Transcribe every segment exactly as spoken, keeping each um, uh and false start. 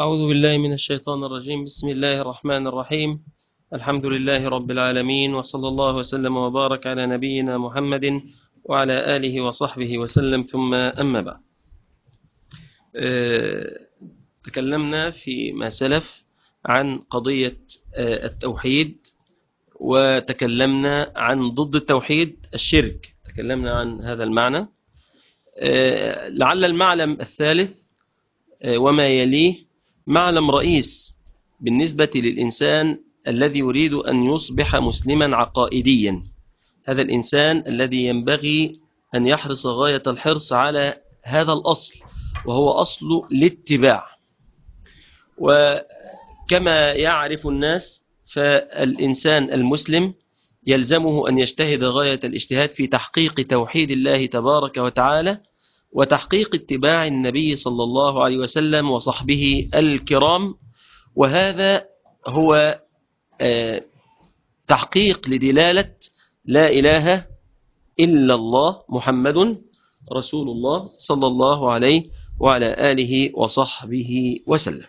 أعوذ بالله من الشيطان الرجيم. بسم الله الرحمن الرحيم. الحمد لله رب العالمين، وصلى الله وسلم وبارك على نبينا محمد وعلى آله وصحبه وسلم، ثم أما بعد. أه تكلمنا فيما سلف عن قضية أه التوحيد، وتكلمنا عن ضد التوحيد الشرك، تكلمنا عن هذا المعنى. أه لعل المعلم الثالث أه وما يليه معلم رئيس بالنسبة للإنسان الذي يريد أن يصبح مسلما عقائديا. هذا الإنسان الذي ينبغي أن يحرص غاية الحرص على هذا الأصل، وهو أصل الاتباع. وكما يعرف الناس، فالإنسان المسلم يلزمه أن يجتهد غاية الاجتهاد في تحقيق توحيد الله تبارك وتعالى، وتحقيق اتباع النبي صلى الله عليه وسلم وصحبه الكرام. وهذا هو آه تحقيق لدلالة لا إله إلا الله محمد رسول الله صلى الله عليه وعلى آله وصحبه وسلم.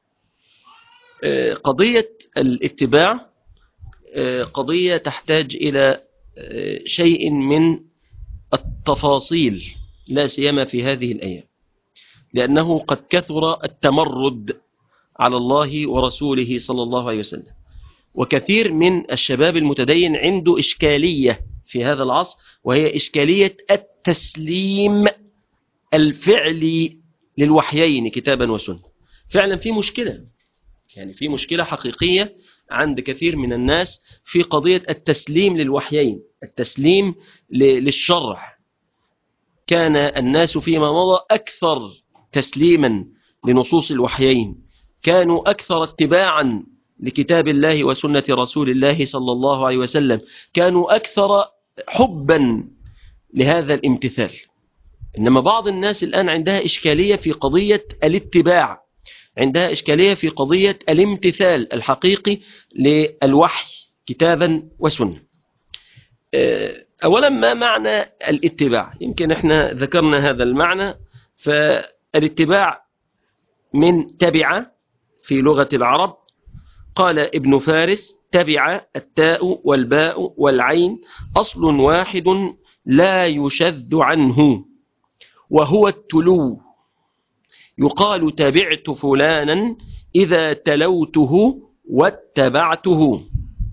آه قضية الاتباع آه قضية تحتاج إلى آه شيء من التفاصيل، لا سيما في هذه الأيام، لأنه قد كثر التمرد على الله ورسوله صلى الله عليه وسلم، وكثير من الشباب المتدين عنده إشكالية في هذا العصر، وهي إشكالية التسليم الفعلي للوحيين كتابا وسنة. فعلا في مشكلة، يعني في مشكلة حقيقية عند كثير من الناس في قضية التسليم للوحيين، التسليم للشرع. كان الناس فيما مضى أكثر تسليما لنصوص الوحيين، كانوا أكثر اتباعا لكتاب الله وسنة رسول الله صلى الله عليه وسلم، كانوا أكثر حبا لهذا الامتثال. إنما بعض الناس الآن عندها إشكالية في قضية الاتباع، عندها إشكالية في قضية الامتثال الحقيقي للوحي كتابا وسنة. أولا، ما معنى الاتباع؟ يمكن احنا ذكرنا هذا المعنى. فالاتباع من تبع في لغة العرب. قال ابن فارس: تبع التاء والباء والعين أصل واحد لا يشذ عنه، وهو التلو. يقال تبعت فلانا إذا تلوته واتبعته.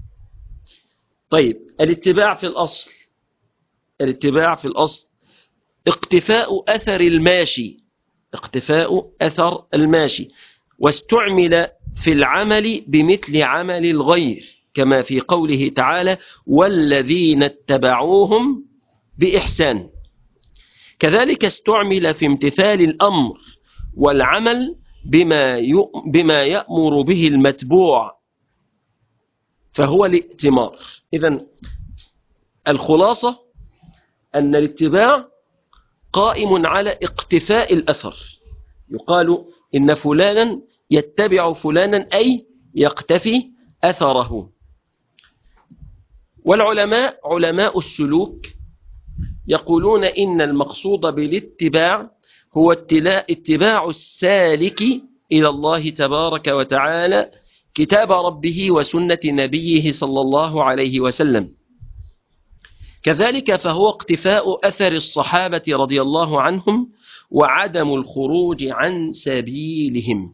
طيب، الاتباع في الأصل الاتباع في الأصل اقتفاء أثر الماشي اقتفاء أثر الماشي واستعمل في العمل بمثل عمل الغير، كما في قوله تعالى: والذين اتبعوهم بإحسان. كذلك استعمل في امتثال الأمر والعمل بما بما يأمر به المتبوع، فهو الائتمار. إذن الخلاصة أن الاتباع قائم على اقتفاء الأثر. يقال إن فلانا يتبع فلانا، أي يقتفي أثره. والعلماء علماء السلوك يقولون إن المقصود بالاتباع هو اتباع السالك إلى الله تبارك وتعالى كتاب ربه وسنة نبيه صلى الله عليه وسلم. كذلك فهو اقتفاء أثر الصحابة رضي الله عنهم وعدم الخروج عن سبيلهم.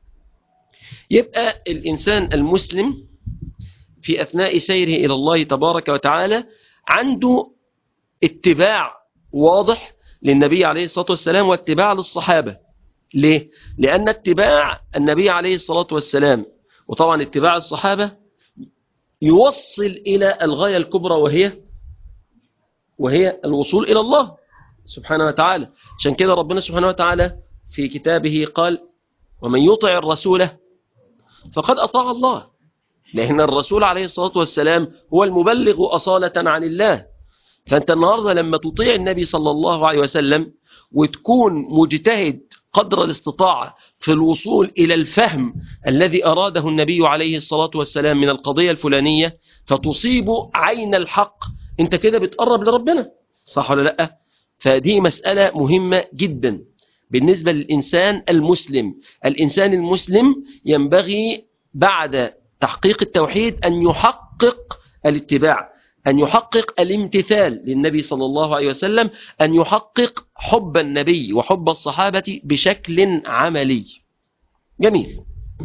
يبقى الإنسان المسلم في أثناء سيره إلى الله تبارك وتعالى عنده اتباع واضح للنبي عليه الصلاة والسلام واتباع للصحابة. ليه؟ لأن اتباع النبي عليه الصلاة والسلام وطبعا اتباع الصحابة يوصل إلى الغاية الكبرى، وهي وهي الوصول إلى الله سبحانه وتعالى. عشان كده ربنا سبحانه وتعالى في كتابه قال: ومن يطع الرسول فقد أطاع الله، لأن الرسول عليه الصلاة والسلام هو المبلغ أصالة عن الله. فأنت النهاردة لما تطيع النبي صلى الله عليه وسلم وتكون مجتهد قدر الاستطاعة في الوصول إلى الفهم الذي أراده النبي عليه الصلاة والسلام من القضية الفلانية، فتصيب عين الحق، انت كده بتقرب لربنا، صح ولا لا؟ فدي مسألة مهمة جدا، بالنسبة للإنسان المسلم. الإنسان المسلم ينبغي بعد تحقيق التوحيد أن يحقق الاتباع، أن يحقق الامتثال للنبي صلى الله عليه وسلم، أن يحقق حب النبي وحب الصحابة بشكل عملي. جميل.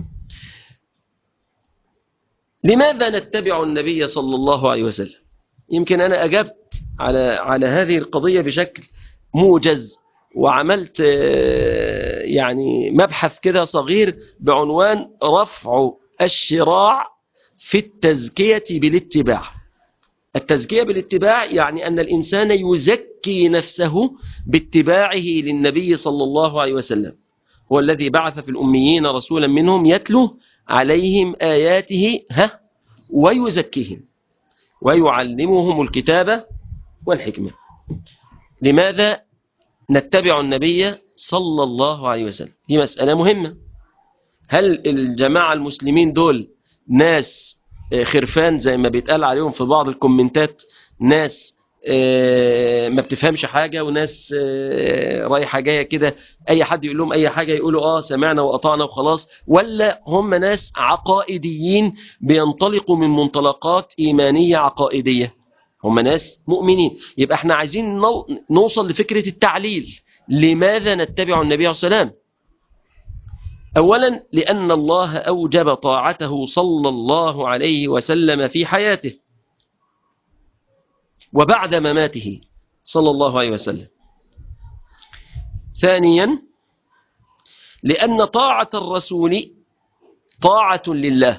لماذا نتبع النبي صلى الله عليه وسلم؟ يمكن أنا أجبت على على هذه القضية بشكل موجز، وعملت يعني مبحث كده صغير بعنوان رفع الشراع في التزكية بالاتباع. التزكية بالاتباع يعني أن الإنسان يزكي نفسه باتباعه للنبي صلى الله عليه وسلم، هو الذي بعث في الأميين رسولا منهم يتلو عليهم آياته ها ويزكيهم ويعلمهم الكتاب والحكمة. لماذا نتبع النبي صلى الله عليه وسلم؟ دي مسألة مهمة. هل الجماعة المسلمين دول ناس خرفان زي ما بيتقال عليهم في بعض الكومنتات، ناس ما بتفهمش حاجة وناس رايحة جاية كده، أي حد يقول لهم أي حاجة يقولوا آه سمعنا وأطعنا وخلاص، ولا هم ناس عقائديين بينطلقوا من منطلقات إيمانية عقائدية؟ هم ناس مؤمنين. يبقى احنا عايزين نوصل لفكرة التعليل. لماذا نتبع النبي عليه الصلاة والسلام؟ أولا لأن الله أوجب طاعته صلى الله عليه وسلم في حياته وبعد مماته صلى الله عليه وسلم. ثانيا لأن طاعة الرسول طاعة لله.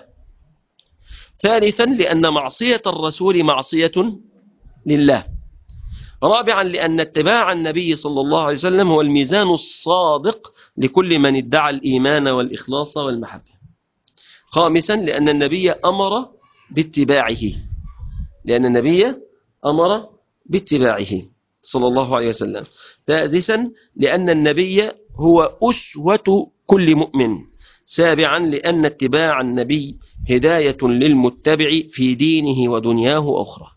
ثالثا لأن معصية الرسول معصية لله. رابعا لأن اتباع النبي صلى الله عليه وسلم هو الميزان الصادق لكل من ادعى الإيمان والإخلاص والمحبة. خامسا لأن النبي أمر باتباعه، لأن النبي أمر باتباعه صلى الله عليه وسلم. سادسا لأن النبي هو أسوة كل مؤمن. سابعا لأن اتباع النبي هداية للمتبع في دينه ودنياه وأخرى.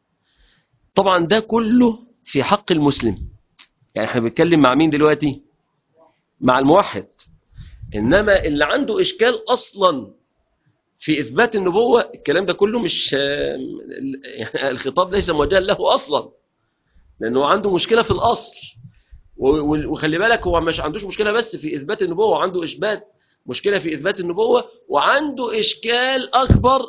طبعا ده كله في حق المسلم. يعني احنا بنتكلم مع مين دلوقتي؟ مع الموحد. إنما اللي عنده إشكال أصلا في إثبات النبوة، الكلام ده كله مش يعني الخطاب ليس موجها له أصلا، لأنه عنده مشكلة في الأصل. وخلي بالك هو مش عندوش مشكلة بس في إثبات النبوة، وعنده إثبات مشكلة في إثبات النبوة، وعنده إشكال أكبر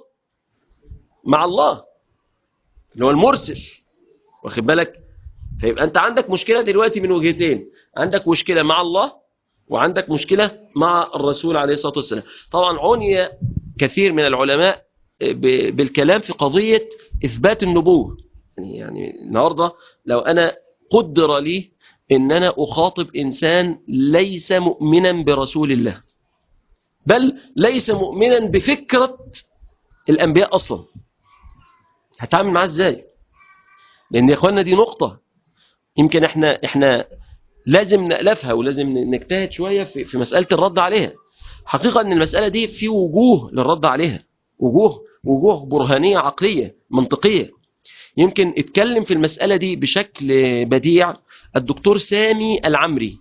مع الله اللي هو المرسل. واخد بالك؟ فيبقى أنت عندك مشكلة دلوقتي من وجهتين، عندك مشكلة مع الله وعندك مشكلة مع الرسول عليه الصلاة والسلام. طبعا عني كثير من العلماء بالكلام في قضية إثبات النبوة. يعني النهاردة لو أنا قدر لي إن أنا أخاطب إنسان ليس مؤمنا برسول الله، بل ليس مؤمنا بفكرة الأنبياء أصلا، هتعامل معاه إزاي؟ لأن يا إخواننا دي نقطة يمكن إحنا إحنا لازم نألفها ولازم نجتهد شوية في في مسألة الرد عليها. حقيقة أن المسألة دي في وجوه للرد عليها، وجوه وجوه برهانية عقلية منطقية. يمكن اتكلم في المسألة دي بشكل بديع الدكتور سامي العمري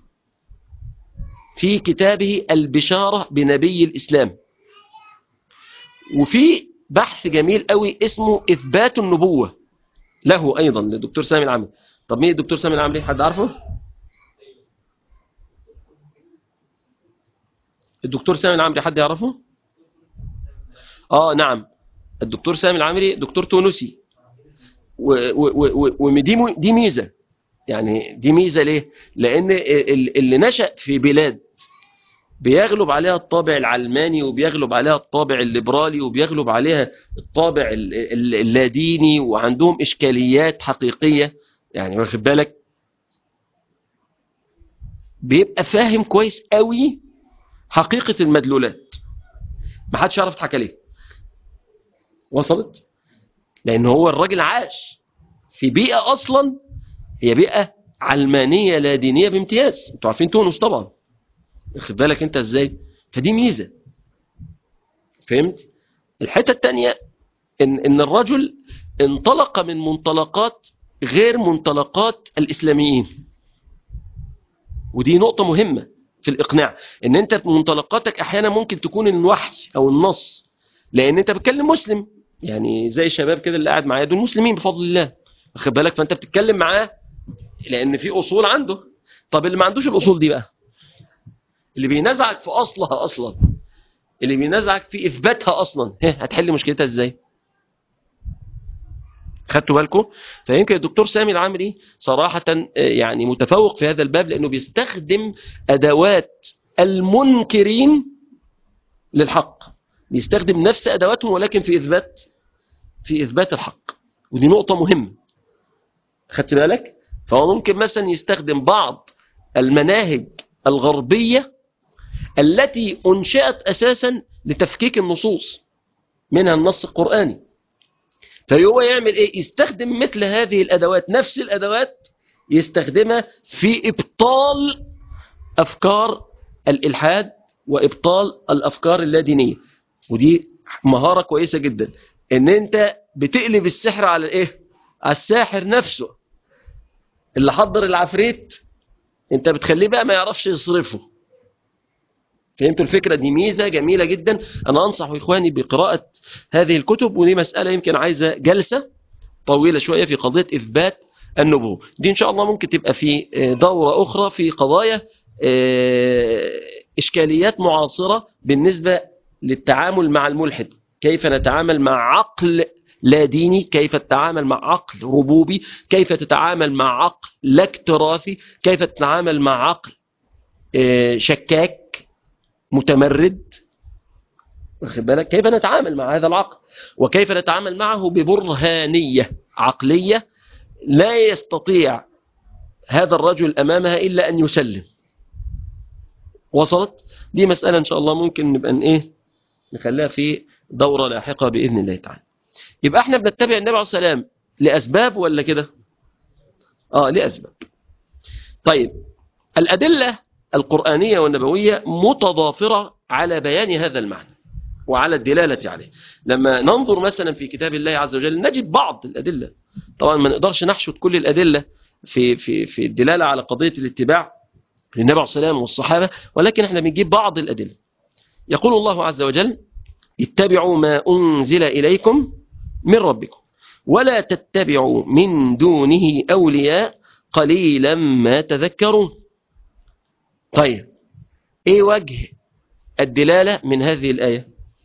في كتابه البشارة بنبي الإسلام، وفي بحث جميل قوي اسمه إثبات النبوة له أيضا للدكتور سامي العمري. طب مين الدكتور سامي العمري؟ حد عارفه؟ الدكتور سامي العمري حد يعرفه؟ آه نعم، الدكتور سامي العمري دكتور تونسي، ودي دي ميزة. يعني دي ميزة ليه؟ لأن اللي نشأ في بلاد بيغلب عليها الطابع العلماني وبيغلب عليها الطابع الليبرالي وبيغلب عليها الطابع اللاديني، وعندهم إشكاليات حقيقية، يعني واخد بالك، بيبقى فاهم كويس قوي حقيقة المدلولات. ما حدش يعرف يضحك عليه. وصلت؟ لأن هو الراجل عاش في بيئة أصلا هي بيئة علمانية لا دينية بامتياز. انتوا عارفين تونس طبعا، واخد بالك انت ازاي؟ فدي ميزة. فهمت؟ الحتة التانية ان, إن الرجل انطلق من منطلقات غير منطلقات الإسلاميين. ودي نقطة مهمة في الإقناع، إن أنت منطلقاتك أحيانا ممكن تكون الوحي أو النص، لأن أنت بتكلم مسلم، يعني زي الشباب كده اللي قاعد معايا دول مسلمين بفضل الله، واخد بالك؟ فأنت بتتكلم معاه لأن في أصول عنده. طب اللي ما عندوش الأصول دي بقى، اللي بينازعك في أصلها أصلا، اللي بينازعك في إثباتها أصلا، هتحل مشكلتها إزاي؟ خدتوا بالكم؟ فيمكن الدكتور سامي العامري صراحة يعني متفوق في هذا الباب، لأنه بيستخدم أدوات المنكرين للحق، بيستخدم نفس أدواتهم ولكن في إثبات في إثبات الحق، ودي نقطة مهمة. خدت بالك؟ فهو ممكن مثلا يستخدم بعض المناهج الغربية التي أنشأت أساسا لتفكيك النصوص، منها النص القرآني، فهو يعمل إيه؟ يستخدم مثل هذه الأدوات، نفس الأدوات يستخدمها في إبطال أفكار الإلحاد وإبطال الأفكار اللادينية. ودي مهارة كويسة جدا، إن أنت بتقلب السحر على إيه؟ على الساحر نفسه اللي حضر العفريت، أنت بتخليه بقى ما يعرفش يصرفه. فهمتوا الفكرة؟ دي ميزة جميلة جدا. أنا أنصح إخواني بقراءة هذه الكتب، ودي مسألة يمكن عايزة جلسة طويلة شوية في قضية إثبات النبوة. دي إن شاء الله ممكن تبقى في دورة أخرى في قضايا إشكاليات معاصرة بالنسبة للتعامل مع الملحد، كيف نتعامل مع عقل لا ديني، كيف تتعامل مع عقل ربوبي، كيف تتعامل مع عقل لا اكتراثي، كيف تتعامل مع عقل شكاك متمرد، واخد بالك؟ كيف نتعامل مع هذا العقل، وكيف نتعامل معه ببرهانية عقلية لا يستطيع هذا الرجل أمامها إلا أن يسلم. وصلت؟ دي مسألة إن شاء الله ممكن نبقى إيه نخليها في دورة لاحقة بإذن الله تعالى. يبقى احنا بنتبع النبي عليه الصلاة والسلام لأسباب ولا كده؟ آه لأسباب. طيب، الأدلة القرآنية والنبوية متضافرة على بيان هذا المعنى وعلى الدلالة عليه. لما ننظر مثلا في كتاب الله عز وجل نجد بعض الأدلة، طبعا ما نقدرش نحشد كل الأدلة في في في الدلالة على قضية الاتباع للنبي عليه الصلاة والسلام والصحابة، ولكن احنا بنجيب بعض الأدلة. يقول الله عز وجل: اتبعوا ما أنزل إليكم من ربكم ولا تتبعوا من دونه أولياء قليلا ما تذكرون. طيب، ايه وجه الدلالة من هذه الآية؟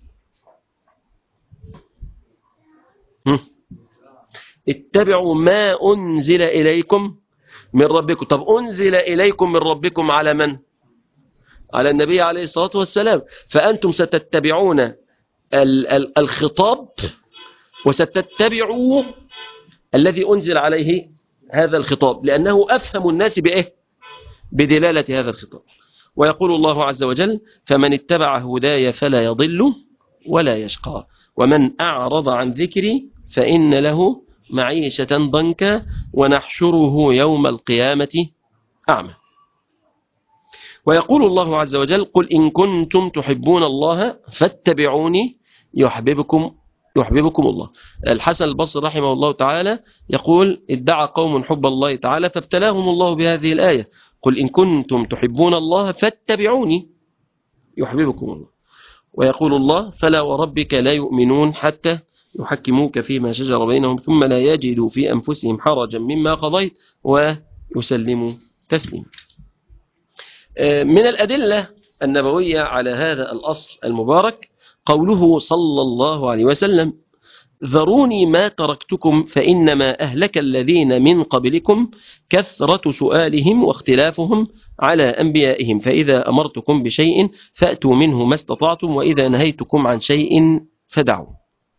هم. اتبعوا ما أنزل إليكم من ربكم. طب أنزل إليكم من ربكم على من؟ على النبي عليه الصلاة والسلام. فأنتم ستتبعون ال ال الخطاب وستتبعوا الذي أنزل عليه هذا الخطاب، لأنه أفهم الناس بإيه؟ بدلالة هذا الخطاب. ويقول الله عز وجل: فمن اتبع هداي فلا يضل ولا يشقى ومن أعرض عن ذكري فإن له معيشة ضنكا ونحشره يوم القيامة أعمى. ويقول الله عز وجل: قل إن كنتم تحبون الله فاتبعوني يحببكم يحببكم الله. الحسن البصري رحمه الله تعالى يقول: ادعى قوم حب الله تعالى فابتلاهم الله بهذه الآية: قل إن كنتم تحبون الله فاتبعوني يحببكم الله. ويقول الله: فلا وربك لا يؤمنون حتى يحكموك فيما شجر بينهم ثم لا يجدوا في أنفسهم حرجا مما قضيت ويسلموا تسليما. من الأدلة النبوية على هذا الأصل المبارك قوله صلى الله عليه وسلم: ذروني ما تركتكم فإنما أهلك الذين من قبلكم كثرة سؤالهم واختلافهم على أنبيائهم فإذا أمرتكم بشيء فأتوا منه ما استطعتم وإذا نهيتكم عن شيء فدعوا.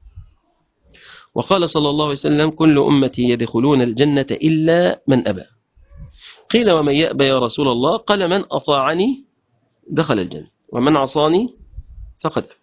وقال صلى الله عليه وسلم: كل أمتي يدخلون الجنة إلا من أبى. قيل: ومن يأبى يا رسول الله؟ قال: من أطاعني دخل الجنة ومن عصاني فقد أبى.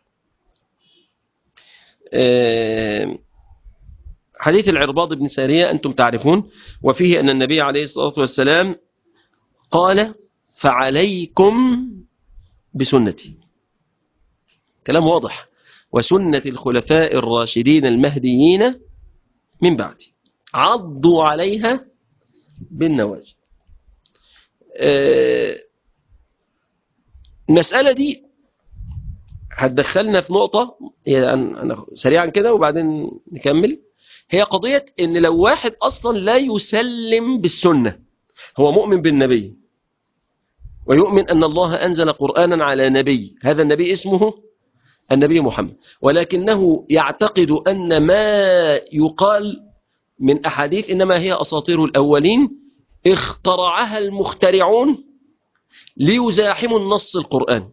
حديث العرباض بن سارية أنتم تعرفون، وفيه أن النبي عليه الصلاة والسلام قال: فعليكم بسنتي، كلام واضح، وسنة الخلفاء الراشدين المهديين من بعدي عضوا عليها بالنواجذ. آه المسألة دي هتدخلنا في نقطة يعني أنا سريعا كده وبعدين نكمل. هي قضية إن لو واحد أصلا لا يسلم بالسنة، هو مؤمن بالنبي ويؤمن أن الله أنزل قرآنا على نبي، هذا النبي اسمه النبي محمد، ولكنه يعتقد أن ما يقال من أحاديث إنما هي أساطير الأولين اخترعها المخترعون ليزاحموا النص القرآن.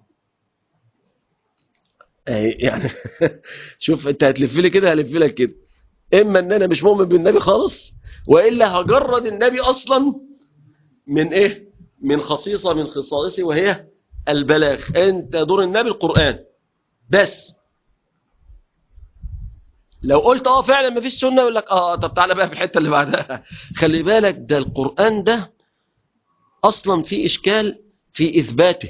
يعني شوف انت هتلف لي كده هلف لك كده، اما ان انا مش مؤمن بالنبي خالص، والا هجرد النبي اصلا من ايه، من خصيصة من خصائصه وهي البلاغ. انت دور النبي القرآن بس. لو قلت اه فعلا ما فيش سنة يقول لك اه طب تعالى بقى في الحتة اللي بعدها. خلي بالك ده القرآن ده اصلا في اشكال في اثباته.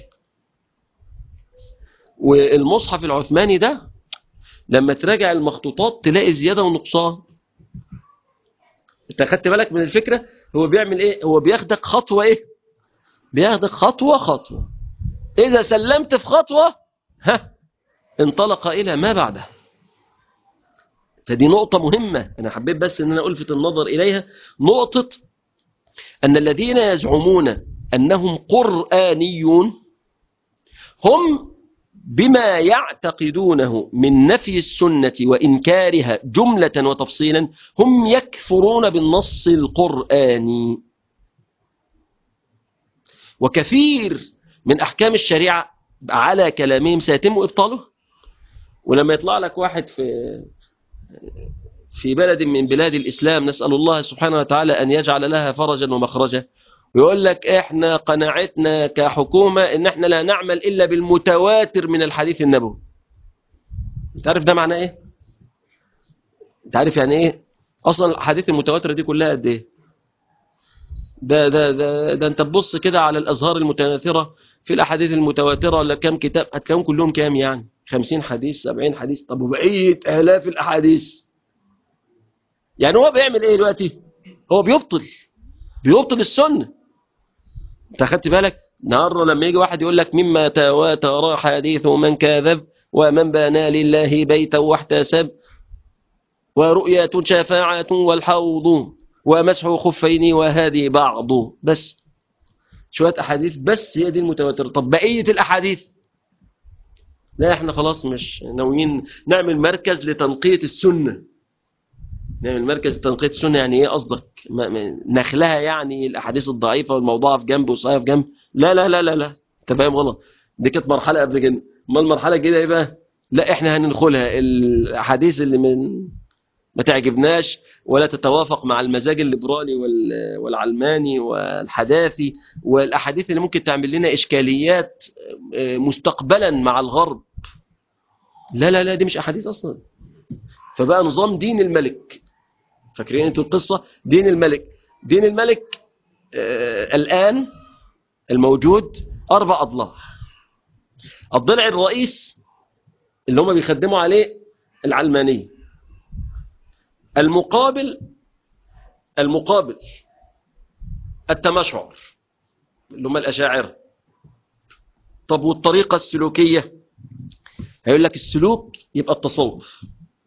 والمصحف العثماني ده لما تراجع المخطوطات تلاقي زيادة ونقصان. انت خدت بالك من الفكرة؟ هو بيعمل ايه؟ هو بياخدك خطوة ايه؟ بياخدك خطوة خطوة، اذا سلمت في خطوة ها انطلق الى ما بعده. فدي نقطة مهمة انا حبيت بس ان انا الفت النظر اليها، نقطة ان الذين يزعمون انهم قرآنيون هم بما يعتقدونه من نفي السنة وإنكارها جملة وتفصيلا هم يكفرون بالنص القرآني. وكثير من أحكام الشريعة على كلامهم سيتم إبطاله. ولما يطلع لك واحد في في بلد من بلاد الإسلام، نسأل الله سبحانه وتعالى أن يجعل لها فرجا ومخرجا، ويقول لك إحنا قناعتنا كحكومة إن إحنا لا نعمل إلا بالمتواتر من الحديث النبوي. أنت عارف ده معناه إيه؟ أنت عارف يعني إيه؟ أصلا الحديث المتواترة دي كلها قد إيه؟ ده ده ده ده أنت تبص كده على الأزهار المتناثرة في الأحاديث المتواترة ولا كام كتاب هتلاقيهم كلهم كام يعني؟ خمسين حديث، سبعين حديث، طب وبقية آلاف الأحاديث. يعني هو بيعمل إيه دلوقتي؟ هو بيبطل بيبطل السنة. أنت أخدت بالك؟ النهارده لما يجي واحد يقول لك مما تواتر حديث من كذب ومن بنى لله بيتا واحتسب ورؤية شفاعة والحوض ومسح خفين وهذه بعض، بس شوية أحاديث بس هي دي المتواترة. طب بقية الأحاديث لا، احنا خلاص مش ناويين نعمل مركز لتنقية السنة. نعمل مركز لتنقية السنة يعني ايه قصدك؟ نخلها يعني الأحاديث الضعيفة والموضوعة في جنب والصحيحة في جنب؟ لا لا لا لا لا، انت فاهم غلط. دي كانت مرحلة قبل كده. ما المرحلة الجديدة ايه بقى؟ لا احنا هندخلها الأحاديث اللي من ما تعجبناش ولا تتوافق مع المزاج الليبرالي والعلماني والحداثي، والأحاديث اللي ممكن تعمل لنا إشكاليات مستقبلا مع الغرب، لا لا لا دي مش أحاديث أصلا. فبقى نظام دين الملك. فاكرين انتوا القصة؟ دين الملك دين الملك آه الآن الموجود أربع أضلاع. الضلع الرئيس اللي هم بيخدموا عليه العلمانية، المقابل المقابل التمشعر اللي هم الأشاعرة. طب والطريقة السلوكية؟ هيقول لك السلوك يبقى التصوف.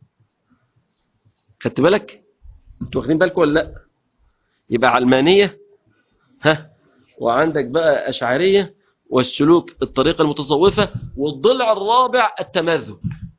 خدت بالك؟ انتوا واخدين بالكم ولا لا؟ يبقى علمانية ها، وعندك بقى أشعرية، والسلوك الطريقة المتصوفة، والضلع الرابع التمذهب.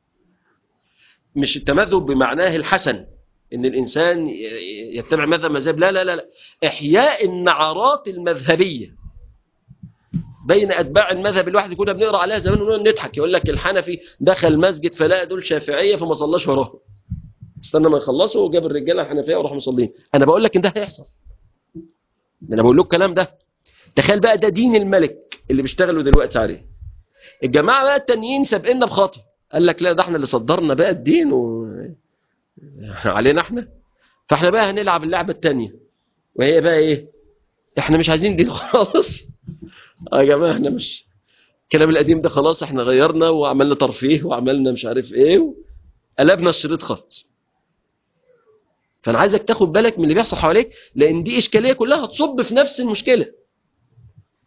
مش التمذهب بمعناه الحسن ان الانسان يتبع مذهب مذهب، لا لا لا لا، احياء النعرات المذهبيه بين اتباع المذهب. الواحد كنا بنقرا عليها زمان ونقول نضحك، يقول لك الحنفي دخل المسجد فلقى دول شافعيه فما صلاش وراهم، استنى ما يخلصوا وجاب الرجاله الحنفيه وراحوا مصلين. انا بقول لك ان ده هيحصل، انا بقول لك الكلام ده. تخيل بقى ده دين الملك اللي بيشتغلوا دلوقتي عليه. الجماعه بقى التانيين سابقنا بخطوه، قال لك لا ده احنا اللي صدرنا بقى الدين و... علينا احنا، فاحنا بقى هنلعب اللعبة التانية، وهي بقى ايه؟ احنا مش عايزين دين خالص. اه يا جماعة احنا مش الكلام القديم ده خلاص، احنا غيرنا وعملنا ترفيه وعملنا مش عارف ايه وقلبنا الشريط خالص. فانا عايزك تاخد بالك من اللي بيحصل حواليك، لان دي اشكالية كلها هتصب في نفس المشكلة.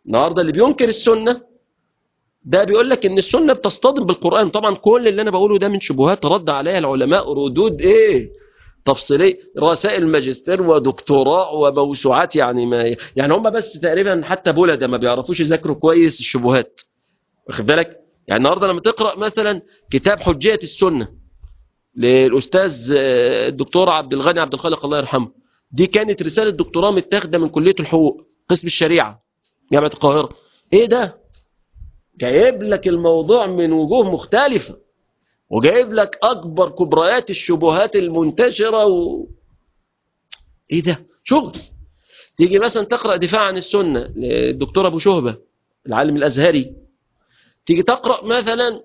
النهاردة اللي بينكر السنة ده بيقول لك ان السنة بتصطدم بالقرآن. طبعا كل اللي انا بقوله ده من شبهات رد عليها العلماء ردود ايه تفصيلية، رسائل ماجستير ودكتوراه وموسوعات. يعني ما يعني هم بس تقريبا حتى بولده ما بيعرفوش يذاكروا كويس الشبهات، واخد بالك؟ يعني النهارده لما تقرأ مثلا كتاب حجية السنة للأستاذ الدكتور عبد الغني عبد الخالق الله يرحمه، دي كانت رسالة دكتوراه متاخدة من كلية الحقوق قسم الشريعة جامعة القاهرة. ايه ده؟ جايب لك الموضوع من وجوه مختلفة، وجايب لك أكبر كبريات الشبهات المنتشرة و... ايه ده؟ شغل. تيجي مثلا تقرأ دفاع عن السنة للدكتور أبو شهبة العالم الأزهري، تيجي تقرأ مثلا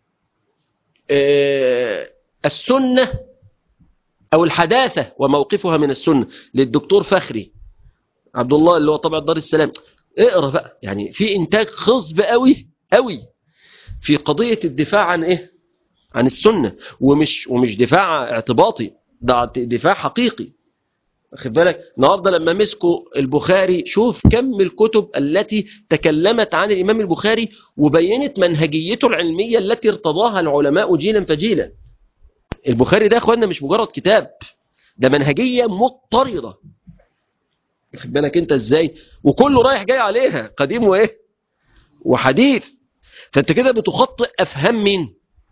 آه السنة أو الحداثة وموقفها من السنة للدكتور فخري عبد الله اللي هو طبع دار السلام. اقرأ بقى، يعني في إنتاج خصب قوي قوي في قضية الدفاع عن إيه؟ عن السنة، ومش ومش دفاع اعتباطي، ده دفاع حقيقي. واخد بالك؟ النهارده لما مسكوا البخاري، شوف كم الكتب التي تكلمت عن الإمام البخاري وبينت منهجيته العلمية التي ارتضاها العلماء جيلا فجيلا. البخاري ده يا اخوانا مش مجرد كتاب، ده منهجية مضطردة. واخد بالك انت ازاي؟ وكله رايح جاي عليها، قديم وايه وحديث. فانت كده بتخطئ افهام مين؟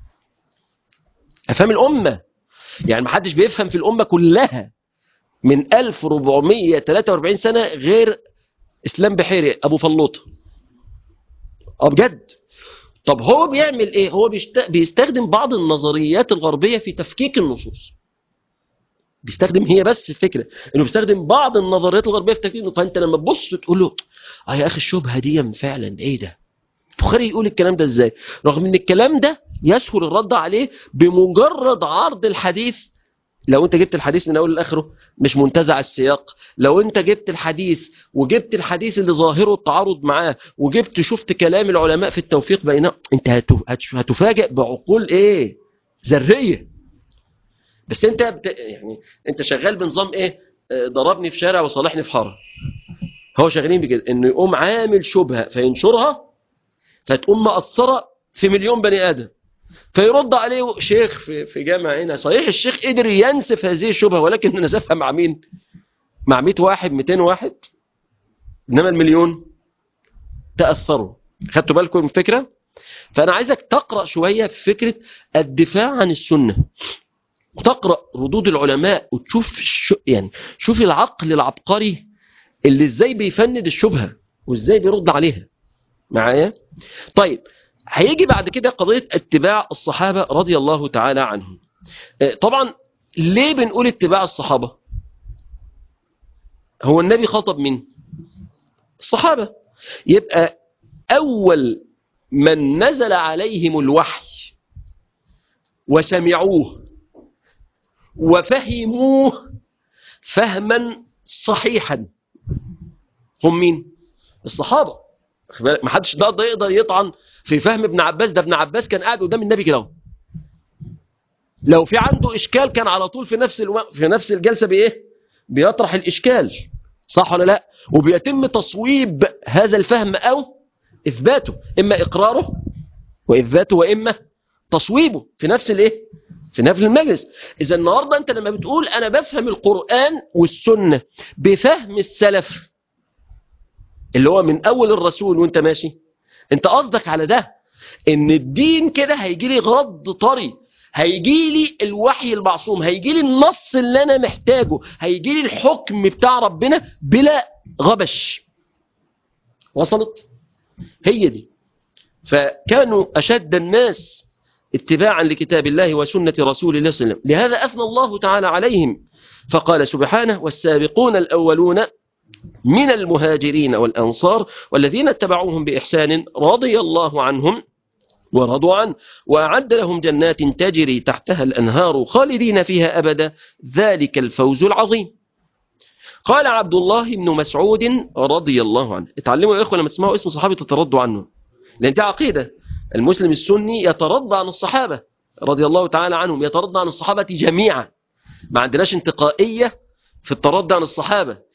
افهام الامه. يعني ما حدش بيفهم في الامه كلها من ألف وأربعمائة وثلاثة وأربعين سنه غير اسلام بحيري ابو فلوطه. اه بجد. طب هو بيعمل ايه؟ هو بيستخدم بعض النظريات الغربيه في تفكيك النصوص. بيستخدم هي بس الفكره انه بيستخدم بعض النظريات الغربيه في تفكيك. فانت لما تبص تقول له اه يا اخي الشبهه دي فعلا ايه ده؟ البخاري يقول الكلام ده ازاي؟ رغم ان الكلام ده يسهل الرد عليه بمجرد عرض الحديث. لو انت جبت الحديث من اول لاخره مش منتزع السياق، لو انت جبت الحديث وجبت الحديث اللي ظاهره التعارض معاه وجبت شفت كلام العلماء في التوفيق بينهم، انت هتفاجئ بعقول ايه؟ ذريه. بس انت بت... يعني انت شغال بنظام ايه؟ ضربني في شارع وصالحني في حاره. هو شغالين بكده، انه يقوم عامل شبهه فينشرها فتقوم مأثرة في مليون بني آدم، فيرد عليه شيخ في في جامع هنا. صحيح الشيخ قدر ينسف هذه الشبهة، ولكن نسفها مع مين؟ مع مئة واحد مئتين واحد، إنما المليون تأثروا. خدتوا بالكم من الفكرة؟ فأنا عايزك تقرأ شوية في فكرة الدفاع عن السنة، وتقرأ ردود العلماء وتشوف الش... يعني شوف العقل العبقري اللي ازاي بيفند الشبهة وازاي بيرد عليها. معايا؟ طيب هيجي بعد كده قضية اتباع الصحابة رضي الله تعالى عنهم. طبعا ليه بنقول اتباع الصحابة؟ هو النبي خاطب مين؟ الصحابة. يبقى أول من نزل عليهم الوحي وسمعوه وفهموه فهما صحيحا هم مين؟ الصحابة. ما حدش ده يقدر يطعن في فهم ابن عباس. ده ابن عباس كان قاعد قدام النبي كده، لو في عنده إشكال كان على طول في نفس الو... في نفس الجلسة بإيه؟ بيطرح الإشكال، صح ولا لا؟ وبيتم تصويب هذا الفهم أو إثباته، إما إقراره وإثباته وإما تصويبه في نفس الإيه؟ في نفس المجلس. إذا النهاردة أنت لما بتقول أنا بفهم القرآن والسنة بفهم السلف اللي هو من أول الرسول وأنت ماشي، أنت قصدك على ده إن الدين كده هيجي لي غض طري، هيجي لي الوحي المعصوم، هيجي لي النص اللي أنا محتاجه، هيجي لي الحكم بتاع ربنا بلا غبش. وصلت؟ هي دي. فكانوا أشد الناس اتباعا لكتاب الله وسنة رسول الله صلى الله عليه وسلم، لهذا أثنى الله تعالى عليهم فقال سبحانه والسابقون الأولون من المهاجرين والأنصار والذين اتبعوهم بإحسان رضي الله عنهم ورضوا عنه وأعد لهم جنات تجري تحتها الأنهار خالدين فيها أبدا ذلك الفوز العظيم. قال عبد الله بن مسعود رضي الله عنه. اتعلموا يا إخوة لما تسمعوا اسم صحابي تتردوا عنه، لأن دي عقيدة. المسلم السني يترضى عن الصحابة رضي الله تعالى عنهم، يترضى عن الصحابة جميعا. ما عندناش انتقائية في الترضي عن الصحابة،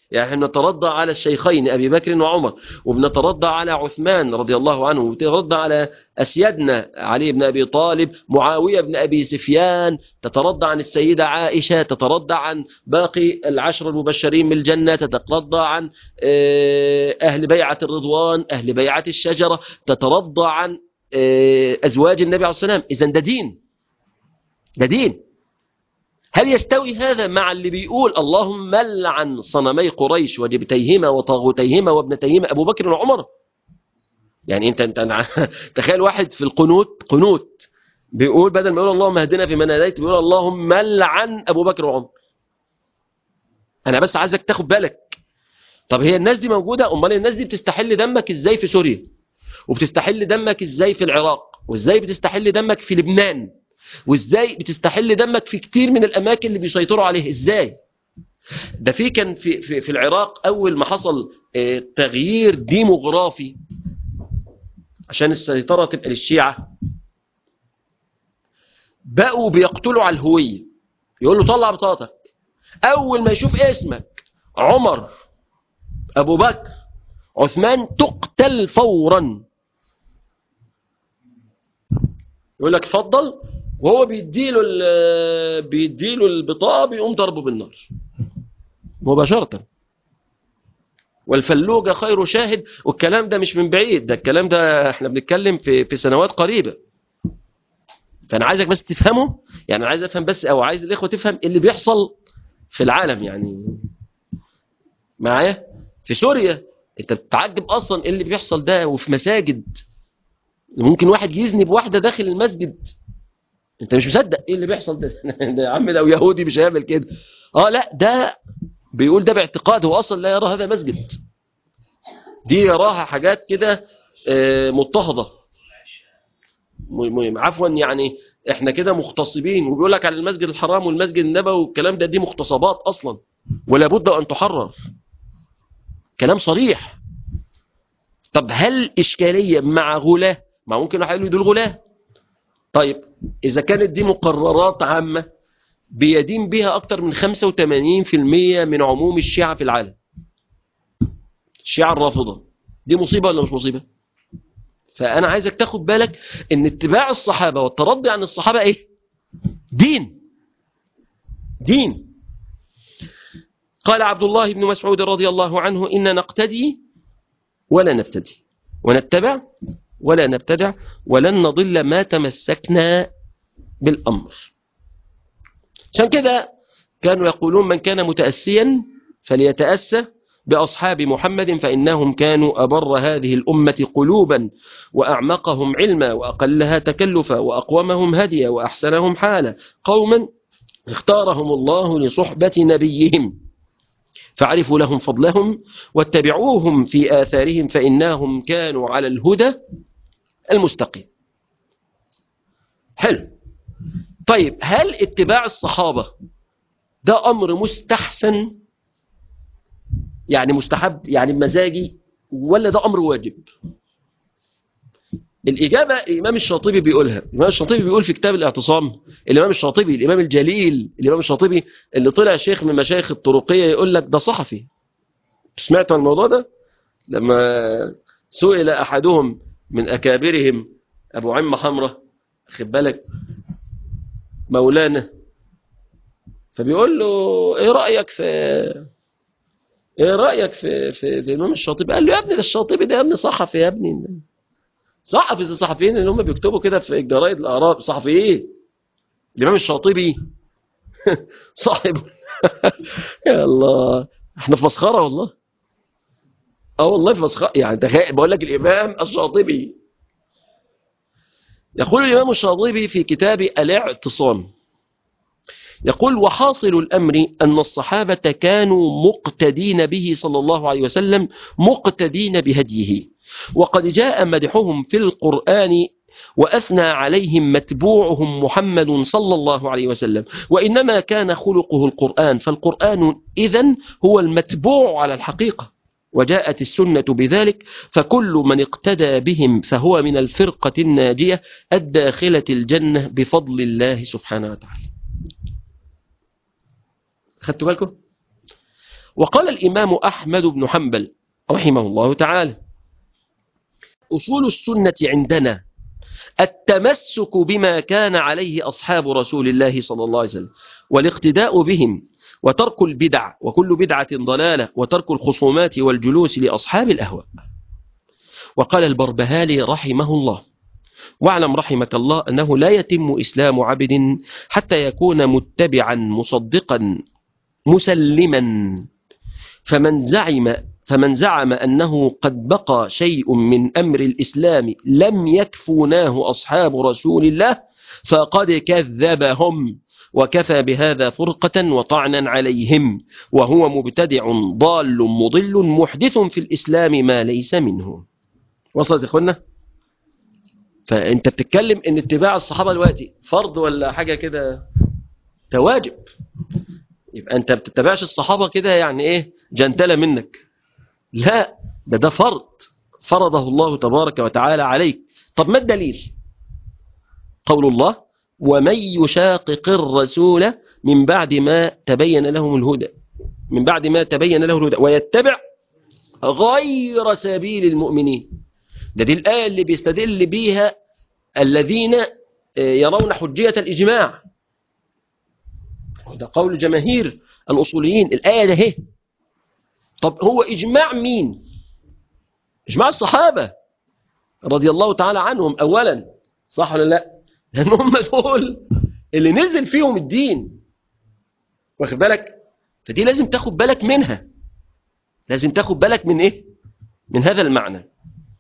يعني احنا نترضى على الشيخين أبي بكر وعمر، وبنترضى على عثمان رضي الله عنه، وبنترضى على أسيادنا علي بن أبي طالب، معاوية بن أبي سفيان، تترضى عن السيدة عائشة، تترضى عن باقي العشر المبشرين بالجنة، تترضى عن أهل بيعة الرضوان، أهل بيعة الشجرة، تترضى عن أزواج النبي عليه الصلاة والسلام. إذن ده دين، ده دين. هل يستوي هذا مع اللي بيقول اللهم لعن صنمي قريش وجبتيهما وطاغوتيهما وابنتيهما أبو بكر وعمر؟ يعني انت انت تخيل واحد في القنوت، قنوت، بيقول بدل ما يقول اللهم اهدنا فيمن هديت بيقول اللهم لعن أبو بكر وعمر. انا بس عايزك تاخد بالك. طب هي الناس دي موجودة؟ امال الناس دي بتستحل دمك ازاي في سوريا، وبتستحل دمك ازاي في العراق، وازاي بتستحل دمك في لبنان، وازاي بتستحل دمك في كتير من الاماكن اللي بيسيطروا عليه؟ ازاي؟ ده في كان في في, في العراق اول ما حصل اه تغيير ديموغرافي عشان السيطرة تبقى للشيعة، بقوا بيقتلوا على الهوية. يقول له طلع بطاقتك، اول ما يشوف اسمك عمر، ابو بكر، عثمان، تقتل فورا. يقول لك اتفضل، وهو بيديله بيديله البطاقه بيقوم ضربه بالنار مباشره. والفلوجه خير شاهد. والكلام ده مش من بعيد، ده الكلام ده احنا بنتكلم في في سنوات قريبه. فانا عايزك بس تفهمه، يعني عايز افهم بس، او عايز الاخوه تفهم اللي بيحصل في العالم. يعني معايا في سوريا انت بتتعجب اصلا ايه اللي بيحصل ده، وفي مساجد ممكن واحد يزني بواحده داخل المسجد، انت مش مصدق ايه اللي بيحصل ده. ده يا عم لو يهودي مش هيعمل كده. اه لا، ده بيقول ده باعتقاده، هو اصلا لا يرى هذا مسجد، دي يراها حاجات كده آه مضطهده. عفوا يعني احنا كده مغتصبين، وبيقول لك على المسجد الحرام والمسجد النبوي والكلام ده دي مغتصبات اصلا، ولا بد ان تحرر. كلام صريح. طب هل اشكاليه مع غلاه؟ ما ممكن واحد يقول لي دول غلاه. طيب إذا كانت دي مقررات عامة بيدين بها أكتر من خمسة وثمانين بالمئة من عموم الشيعة في العالم، الشيعة الرافضة، دي مصيبة ولا مش مصيبة؟ فأنا عايزك تاخد بالك إن اتباع الصحابة والترضي عن الصحابة إيه؟ دين. دين. قال عبد الله بن مسعود رضي الله عنه إن نقتدي ولا نفتدي، ونتبع ولا نبتدع، ولن نضل ما تمسكنا بالأمر. عشان كده كانوا يقولون من كان متأسيا فليتأسى بأصحاب محمد فإنهم كانوا أبر هذه الأمة قلوبا وأعمقهم علما وأقلها تكلفا وأقومهم هديا وأحسنهم حالا، قوما اختارهم الله لصحبة نبيهم فاعرفوا لهم فضلهم واتبعوهم في آثارهم فإنهم كانوا على الهدى المستقيم. حلو. طيب هل اتباع الصحابة ده أمر مستحسن، يعني مستحب، يعني مزاجي، ولا ده أمر واجب؟ الإجابة الإمام الشاطبي بيقولها. الإمام الشاطبي بيقول في كتاب الاعتصام، الإمام الشاطبي الإمام الجليل الإمام الشاطبي اللي طلع شيخ من مشايخ الطرقية، يقول لك ده صحفي. سمعتوا عن الموضوع ده؟ لما سئل أحدهم من أكابرهم أبو عمة حمرة، خد بالك مولانا، فبيقول له ايه رأيك في ايه رأيك في في, في الإمام الشاطبي؟ قال له يا ابني ده الشاطبي ده يا ابني صحفي، يا ابني صحفي زي الصحفيين اللي هم بيكتبوا كده في الجرايد الآراء. صحفي ايه؟ الإمام الشاطبي صاحب. يا الله احنا في مسخرة والله. اه والله في مسخرة. يعني تخيل بقول لك الإمام الشاطبي. يقول الإمام الشاطبي في كتاب الاعتصام، يقول وحاصل الأمر أن الصحابة كانوا مقتدين به صلى الله عليه وسلم، مقتدين بهديه، وقد جاء مدحهم في القرآن وأثنى عليهم متبوعهم محمد صلى الله عليه وسلم، وإنما كان خلقه القرآن، فالقرآن إذن هو المتبوع على الحقيقة، وجاءت السنة بذلك، فكل من اقتدى بهم فهو من الفرقة الناجية الداخلة الجنة بفضل الله سبحانه وتعالى. خدتوا بالكم؟ وقال الإمام أحمد بن حنبل رحمه الله تعالى: أصول السنة عندنا التمسك بما كان عليه أصحاب رسول الله صلى الله عليه وسلم والاقتداء بهم، وترك البدع، وكل بدعة ضلالة، وترك الخصومات والجلوس لأصحاب الأهواء. وقال البربهاري رحمه الله: واعلم رحمك الله أنه لا يتم إسلام عبد حتى يكون متبعا مصدقا مسلما، فمن زعم فمن زعم أنه قد بقى شيء من أمر الإسلام لم يكفوناه أصحاب رسول الله فقد كذبهم، وكفى بهذا فرقة وطعنا عليهم، وهو مبتدع ضال مضل محدث في الإسلام ما ليس منه. وصلت يا إخوانا؟ فأنت بتتكلم إن اتباع الصحابة دلوقتي فرض ولا حاجة كده؟ ده واجب. يبقى أنت بتتبعش الصحابة كده يعني إيه جنتلة منك؟ لا، ده ده فرض فرضه الله تبارك وتعالى عليك. طب ما الدليل؟ قول الله: ومن يشاقق الرسول من بعد ما تبين لهم الهدى من بعد ما تبين له الهدى ويتبع غير سبيل المؤمنين. ده دي الآية اللي بيستدل بيها الذين يرون حجية الإجماع. ده قول جماهير الأصوليين، الآية ده هي. طب هو إجماع مين؟ إجماع الصحابة رضي الله تعالى عنهم أولا، صح ولا لا؟ لأن هم دول اللي نزل فيهم الدين، واخد بالك؟ فدي لازم تاخد بالك منها، لازم تاخد بالك من إيه؟ من هذا المعنى.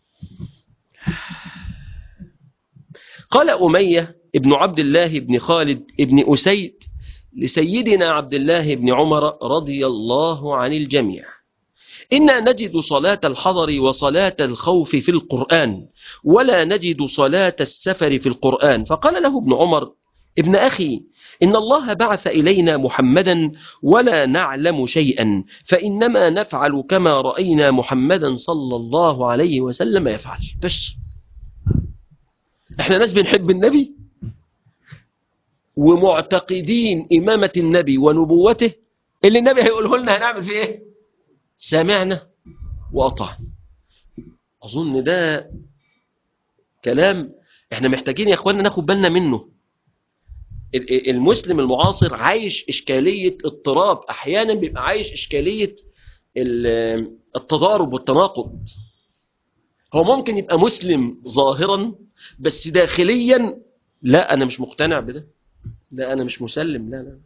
قال أمية ابن عبد الله بن خالد ابن أسيد لسيدنا عبد الله بن عمر رضي الله عن الجميع: إنا نجد صلاة الحضر وصلاة الخوف في القرآن، ولا نجد صلاة السفر في القرآن. فقال له ابن عمر: ابن أخي، إن الله بعث إلينا محمدا ولا نعلم شيئا، فإنما نفعل كما رأينا محمدا صلى الله عليه وسلم يفعل. بس احنا ناس بنحب النبي ومعتقدين إمامة النبي ونبوته، اللي النبي هيقوله لنا هنعمل فيه ايه؟ سمعنا وأطعنا. أظن ده كلام احنا محتاجين يا اخواننا ناخد بالنا منه. المسلم المعاصر عايش إشكالية اضطراب، أحيانا بيبقى عايش إشكالية التضارب والتناقض. هو ممكن يبقى مسلم ظاهرا بس داخليا لا، أنا مش مقتنع بده، لا أنا مش مسلم، لا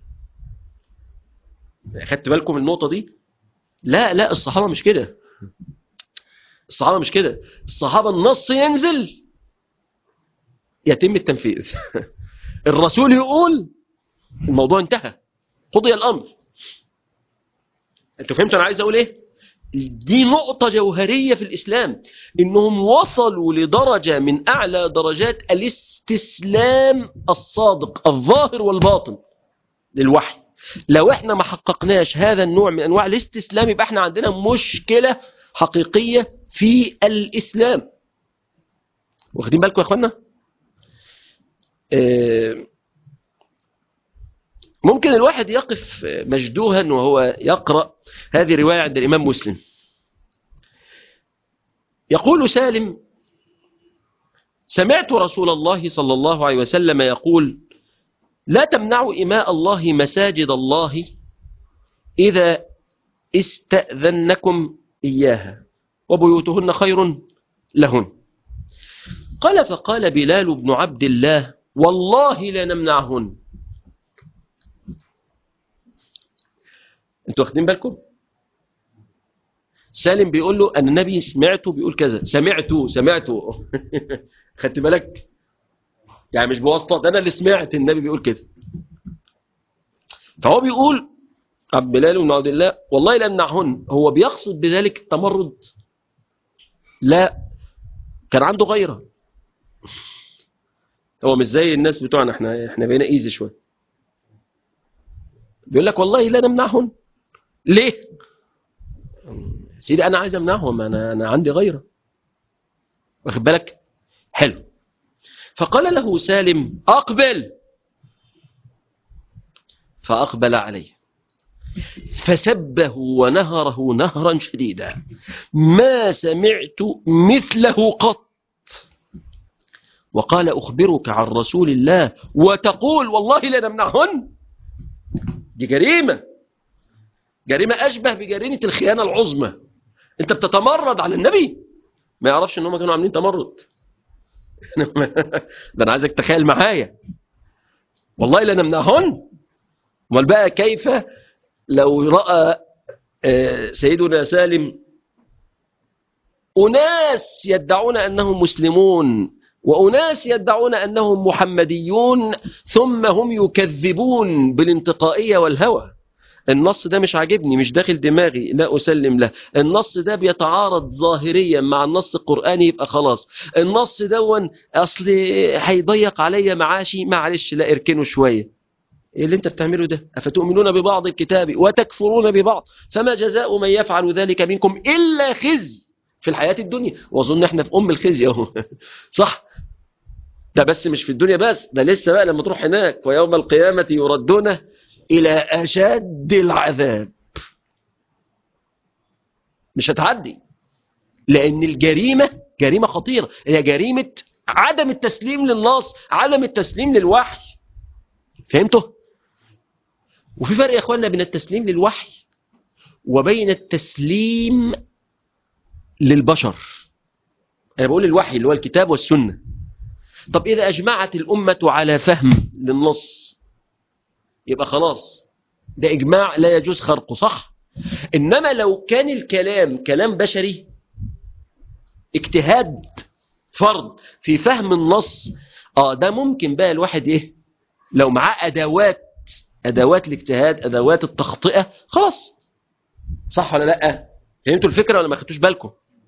لا. خدت بالكم النقطة دي؟ لا لا، الصحابة مش كده، الصحابة مش كده. الصحابة النص ينزل يتم التنفيذ الرسول يقول الموضوع انتهى، قضي الأمر. انتوا فهمتوا أنا عايز أقول إيه؟ دي نقطة جوهرية في الإسلام، إنهم وصلوا لدرجة من أعلى درجات الاستسلام الصادق الظاهر والباطن للوحي. لو احنا ما حققناش هذا النوع من أنواع الاستسلام يبقى احنا عندنا مشكلة حقيقية في الإسلام. واخدين بالكم يا أخوانا؟ ممكن الواحد يقف مجدوها وهو يقرأ هذه رواية عند الإمام مسلم. يقول سالم: سمعت رسول الله صلى الله عليه وسلم يقول: لا تمنعوا إماء الله مساجد الله إذا استأذنكم إياها وبيوتهن خير لهن. قال: فقال بلال بن عبد الله: والله لا نمنعهن. انتوا واخدين بالكم؟ سالم بيقول له أن النبي سمعته بيقول كذا، سمعته سمعته خدت بالك؟ يعني مش بواسطة، ده أنا اللي سمعت النبي بيقول كذا. فهو بيقول عبد بلال بن عبد الله: والله لا نمنعهن. هو بيقصد بذلك التمرد؟ لا، كان عنده غيره. هو مش زي الناس بتوعنا، احنا احنا بقينا ايزي شويه. بيقول لك والله لا نمنعهن. ليه؟ سيدي انا عايز امنعهم، انا انا عندي غيره. واخد بالك؟ حلو. فقال له سالم: اقبل. فاقبل عليه. فسبه ونهره نهرا شديدا ما سمعت مثله قط، وقال أخبرك عن رسول الله وتقول والله لنمنعهن. دي جريمة، جريمة أشبه بجريمة الخيانة العظمى. أنت بتتمرد على النبي، ما يعرفش أنهم كانوا عاملين تمرد. ده أنا عايزك تخيل معايا، والله لنمنعهن. امال بقى كيف لو رأى سيدنا سالم أناس يدعون أنهم مسلمون وأناس يدعون أنهم محمديون ثم هم يكذبون بالانتقائية والهوى. النص ده مش عاجبني، مش داخل دماغي، لا أسلم له. النص ده بيتعارض ظاهريا مع النص القرآني، يبقى خلاص النص دون أصل هيضيق عليا معاشي، معلش لا اركنه شوية. إيه اللي انت بتعمله ده؟ أفتؤمنون ببعض الكتاب وتكفرون ببعض فما جزاء من يفعل ذلك منكم إلا خزي في الحياة الدنيا. وأظن احنا في أم الخزي اهو. صح؟ ده بس مش في الدنيا بس، ده لسه بقى لما تروح هناك ويوم القيامة يردون إلى أشد العذاب. مش هتعدي، لأن الجريمة جريمة خطيرة، هي جريمة عدم التسليم للنص، عدم التسليم للوحي. فهمتوا؟ وفي فرق يا اخواننا بين التسليم للوحي وبين التسليم للبشر. انا بقول الوحي اللي هو الكتاب والسنة. طب اذا اجمعت الامة على فهم للنص يبقى خلاص ده اجماع لا يجوز خرقه، صح؟ انما لو كان الكلام كلام بشري، اجتهاد فرد في فهم النص، اه ده ممكن بقى الواحد ايه لو معاه ادوات أدوات الاجتهاد، أدوات التخطئة، خلاص. صح ولا لأ؟ فهمتوا الفكرة ولا ما خدتوش بالكم؟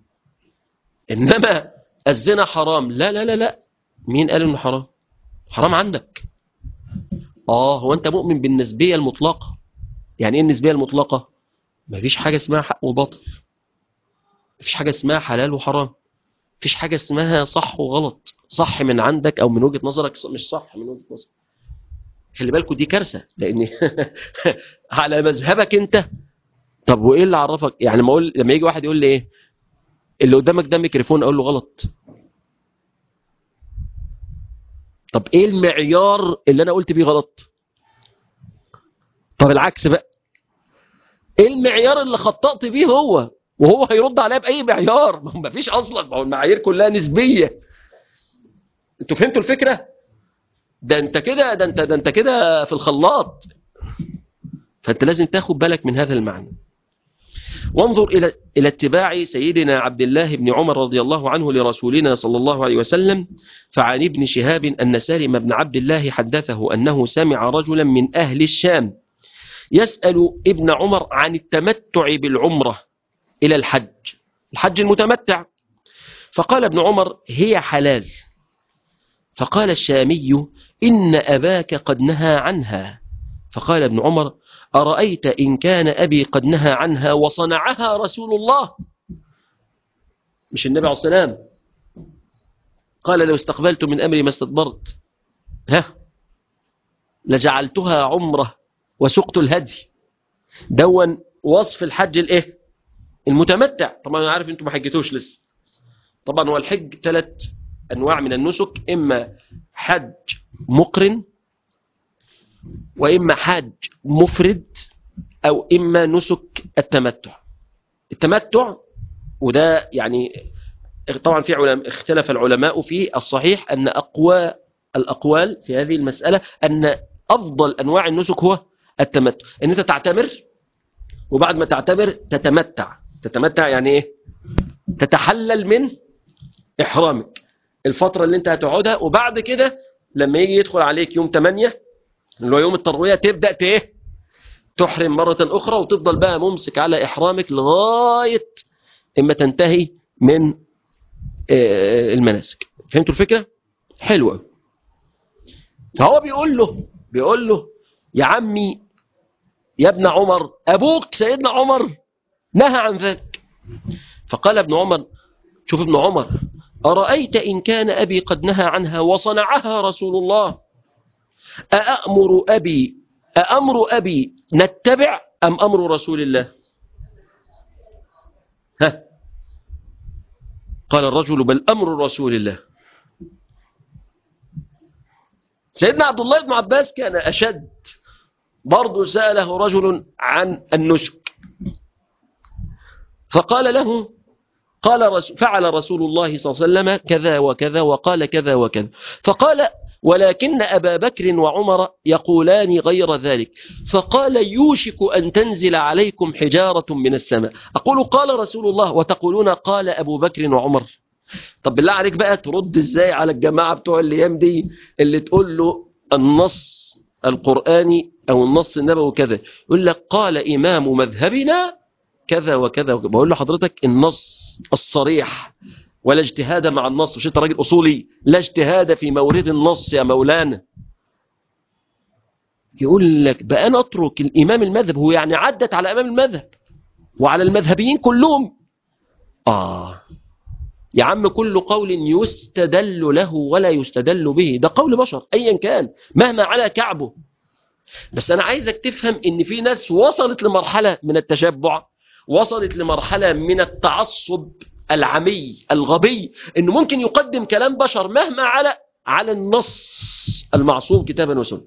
إنما الزنا حرام، لا لا لا لا، مين قال إنه حرام؟ حرام عندك. آه هو أنت مؤمن بالنسبية المطلقة. يعني إيه النسبية المطلقة؟ ما فيش حاجة اسمها حق وباطل، ما فيش حاجة اسمها حلال وحرام، ما فيش حاجة اسمها صح وغلط. صح من عندك أو من وجهة نظرك مش صح من وجهة نظرك. خلي بالكوا دي كارثة، لأن على مذهبك أنت. طب وإيه اللي عرفك؟ يعني ما أقول لما يجي واحد يقول لي إيه اللي قدامك ده ميكروفون، أقول له غلط. طب إيه المعيار اللي أنا قلت بيه غلط؟ طب العكس بقى، إيه المعيار اللي خطأت بيه هو؟ وهو هيرد عليا بأي معيار؟ ما فيش أصلا، ما هو المعايير كلها نسبية. أنتوا فهمتوا الفكرة؟ ده أنت كده ده أنت ده أنت كده في الخلاط. فأنت لازم تاخد بالك من هذا المعنى. وانظر إلى إلى اتباع سيدنا عبد الله بن عمر رضي الله عنه لرسولنا صلى الله عليه وسلم. فعن ابن شهاب أن سالم بن عبد الله حدثه أنه سمع رجلا من أهل الشام يسأل ابن عمر عن التمتع بالعمرة إلى الحج، الحج المتمتع. فقال ابن عمر هي حلال. فقال الشامي إن أباك قد نهى عنها. فقال ابن عمر أرأيت إن كان أبي قد نهى عنها وصنعها رسول الله، مش النبي عليه السلام قال لو استقبلت من أمري ما استدبرت ها لجعلتها عمرة وسقت الهدي. دون وصف الحج الايه المتمتع. طبعا انا عارف انتم ما حجتوش لسه. طبعا هو الحج ثلاث انواع من النسك، اما حج مقرن، واما حج مفرد، او اما نسك التمتع. التمتع وده يعني طبعا في علماء اختلف العلماء فيه، الصحيح ان اقوى الاقوال في هذه المسألة ان افضل انواع النسك هو التمتع، ان انت تعتمر وبعد ما تعتبر تتمتع. تتمتع يعني ايه؟ تتحلل من احرامك الفترة اللي انت هتقعدها، وبعد كده لما يجي يدخل عليك يوم ثمانية اللي هو يوم التروية تبدأ ايه تحرم مرة اخرى، وتفضل بقى ممسك على احرامك لغاية اما تنتهي من المناسك. فهمتوا الفكرة؟ حلوة. فهو بيقول له بيقول له يا عمي يا ابن عمر أبوك سيدنا عمر نهى عن ذلك. فقال ابن عمر شوف ابن عمر أرأيت إن كان أبي قد نهى عنها وصنعها رسول الله أأمر أبي أأمر أبي نتبع أم أمر رسول الله؟ ها؟ قال الرجل بل أمر رسول الله. سيدنا عبد الله بن عباس كان أشد، برضو سأله رجل عن النسك فقال له قال رسول فعل رسول الله صلى الله عليه وسلم كذا وكذا وقال كذا وكذا، فقال ولكن أبا بكر وعمر يقولان غير ذلك، فقال يوشك أن تنزل عليكم حجارة من السماء. أقول قال رسول الله وتقولون قال أبو بكر وعمر. طب بالله عليك بقى ترد ازاي على الجماعة بتوع الايام دي اللي تقول له النص القرآني أو النص النبوي كذا، يقول لك قال إمام مذهبنا كذا وكذا وكذا. بقول لحضرتك النص الصريح ولا اجتهاد مع النص، مش انت راجل أصولي، لا اجتهاد في مورد النص يا مولانا. يقول لك بقى أنا أترك الإمام المذهب، هو يعني عدت على إمام المذهب وعلى المذهبيين كلهم. آه يا عم كل قول يستدل له ولا يستدل به، ده قول بشر أيا كان مهما على كعبه. بس أنا عايزك تفهم إن في ناس وصلت لمرحلة من التشبع، وصلت لمرحلة من التعصب العمي الغبي، إنه ممكن يقدم كلام بشر مهما على على النص المعصوم كتابا وسنة.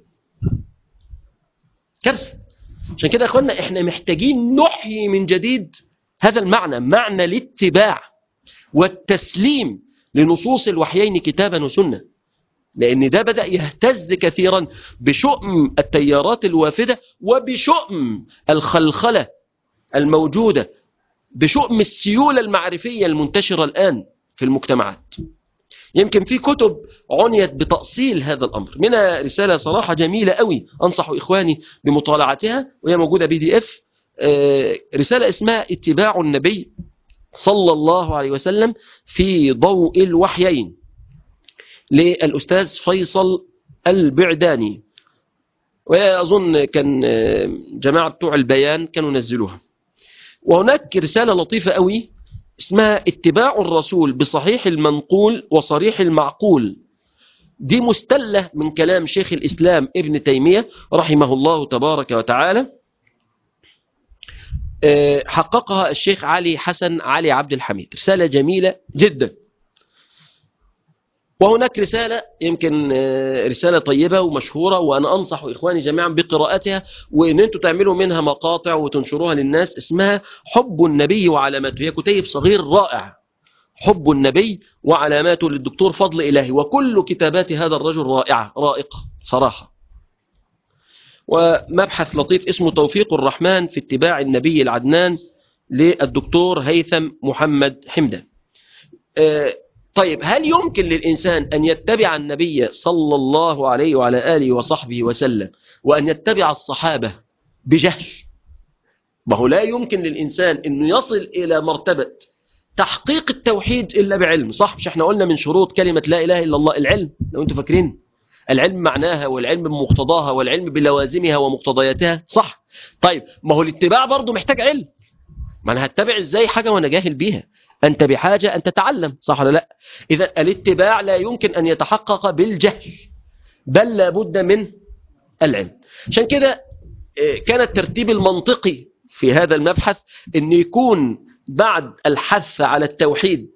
كارثة. عشان كده يا أخوانا إحنا محتاجين نحيي من جديد هذا المعنى، معنى الاتباع والتسليم لنصوص الوحيين كتابا وسنة، لأن ده بدأ يهتز كثيرا بشؤم التيارات الوافدة وبشؤم الخلخلة الموجودة، بشؤم السيولة المعرفية المنتشرة الآن في المجتمعات. يمكن في كتب عنيت بتأصيل هذا الأمر، منها رسالة صراحة جميلة قوي أنصح إخواني بمطالعتها وهي موجودة بي دي اف، رسالة اسمها اتباع النبي صلى الله عليه وسلم في ضوء الوحيين للأستاذ فيصل البعداني، وأظن كان جماعة بتوع البيان كانوا نزلوها. وهناك رسالة لطيفة قوي اسمها اتباع الرسول بصحيح المنقول وصريح المعقول، دي مستلة من كلام شيخ الإسلام ابن تيمية رحمه الله تبارك وتعالى، حققها الشيخ علي حسن علي عبد الحميد، رسالة جميلة جدا. وهناك رسالة يمكن رسالة طيبة ومشهورة، وأنا أنصح إخواني جميعا بقراءتها وإن أنتم تعملوا منها مقاطع وتنشروها للناس، اسمها حب النبي وعلاماته، هي كتيب صغير رائع، حب النبي وعلاماته للدكتور فضل إلهي، وكل كتابات هذا الرجل رائعة رائقة صراحة. ومبحث لطيف اسمه توفيق الرحمن في اتباع النبي العدنان للدكتور هيثم محمد حمدان. طيب هل يمكن للإنسان أن يتبع النبي صلى الله عليه وعلى آله وصحبه وسلم وأن يتبع الصحابة بجهل؟ ما هو لا يمكن للإنسان أنه يصل إلى مرتبة تحقيق التوحيد إلا بعلم، صح؟ مش احنا قلنا من شروط كلمة لا إله إلا الله العلم؟ لو أنتم فاكرين العلم معناها والعلم بمقتضاها والعلم بلوازمها ومقتضياتها، صح؟ طيب ما هو الاتباع برضه محتاج علم، ما أنا هتبع إزاي حاجة وأنا جاهل بيها؟ أنت بحاجة أن تتعلم، صح ولا لا؟ إذا الاتباع لا يمكن أن يتحقق بالجهل، بل لابد من العلم. عشان كده كان الترتيب المنطقي في هذا المبحث أن يكون بعد الحث على التوحيد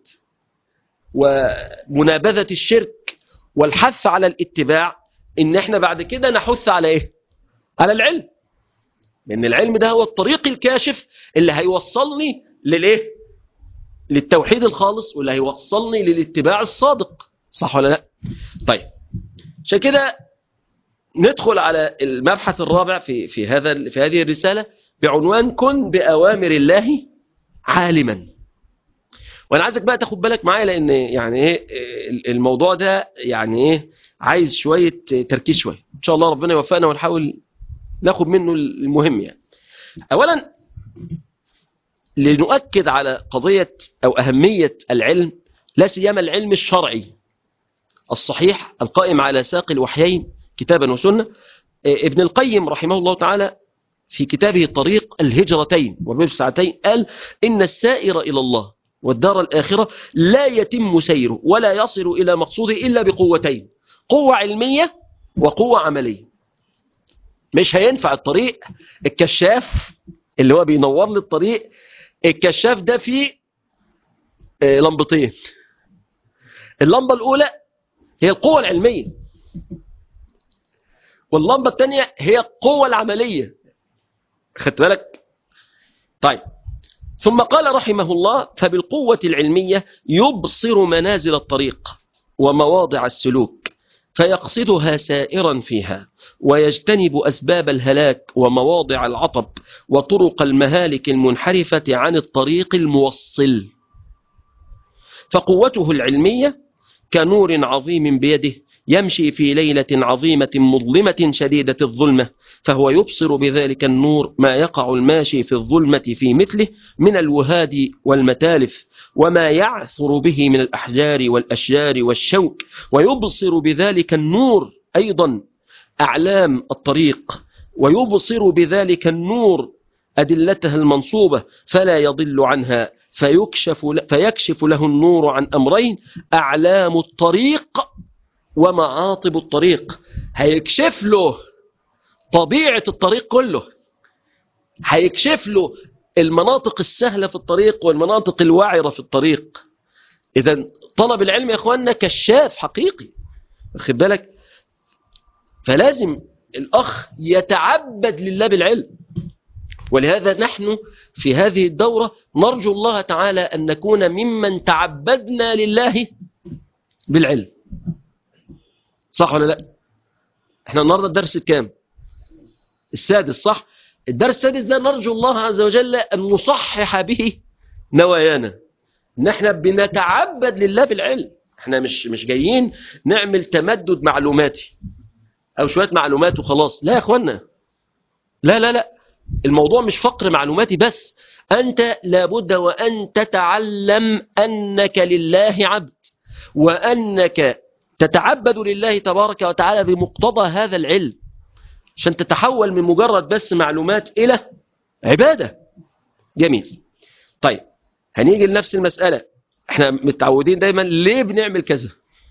ومنابذة الشرك والحث على الاتباع، ان احنا بعد كده نحث على ايه؟ على العلم، لان العلم ده هو الطريق الكاشف اللي هيوصلني للايه؟ للتوحيد الخالص، واللي هيوصلني للاتباع الصادق، صح ولا لا؟ طيب عشان كده ندخل على المبحث الرابع في في هذا في هذه الرسالة بعنوان كن بأوامر الله عالما. وانا عايزك بقى تاخد بالك معايا، لان يعني ايه الموضوع ده يعني ايه عايز شويه تركيز شويه، ان شاء الله ربنا يوفقنا ونحاول ناخد منه المهم. يعني اولا لنؤكد على قضيه او اهميه العلم، لا سيما العلم الشرعي الصحيح القائم على ساق الوحيين كتابا وسنه. ابن القيم رحمه الله تعالى في كتابه طريق الهجرتين والساعتين قال ان السائر الى الله والدار الآخرة لا يتم سيره ولا يصل إلى مقصوده إلا بقوتين، قوة علمية وقوة عملية. مش هينفع الطريق الكشاف اللي هو بينور لي الطريق، الكشاف ده فيه لمبتين. اللمبة الأولى هي القوة العلمية، واللمبة الثانية هي القوة العملية. خدت بالك؟ طيب، ثم قال رحمه الله: فبالقوة العلمية يبصر منازل الطريق ومواضع السلوك فيقصدها سائرا فيها، ويجتنب أسباب الهلاك ومواضع العطب وطرق المهالك المنحرفة عن الطريق الموصل. فقوته العلمية كنور عظيم بيده يمشي في ليلة عظيمة مظلمة شديدة الظلمة، فهو يبصر بذلك النور ما يقع الماشي في الظلمة في مثله من الوهاد والمتالف، وما يعثر به من الأحجار والأشجار والشوك، ويبصر بذلك النور أيضا أعلام الطريق، ويبصر بذلك النور أدلتها المنصوبة فلا يضل عنها، فيكشف, فيكشف له النور عن أمرين: أعلام الطريق ومعاطب الطريق. هيكشف له طبيعة الطريق كله، هيكشف له المناطق السهلة في الطريق والمناطق الوعرة في الطريق. إذن طلب العلم يا أخواننا كشاف حقيقي، واخد بالك؟ فلازم الأخ يتعبد لله بالعلم. ولهذا نحن في هذه الدورة نرجو الله تعالى أن نكون ممن تعبدنا لله بالعلم. صح ولا لا؟ احنا النهاردة الدرس الكام؟ السادس، صح؟ الدرس السادس ده نرجو الله عز وجل أن نصحح به نوايانا، ان احنا بنتعبد لله بالعلم. احنا مش مش جايين نعمل تمدد معلوماتي او شوية معلومات وخلاص، لا يا اخوانا، لا لا لا، الموضوع مش فقر معلوماتي بس. انت لابد وان تتعلم انك لله عبد، وانك تتعبد لله تبارك وتعالى بمقتضى هذا العلم، عشان تتحول من مجرد بس معلومات إلى عبادة. جميل. طيب، هنيجي لنفس المسألة. احنا متعودين دايما ليه بنعمل كذا؟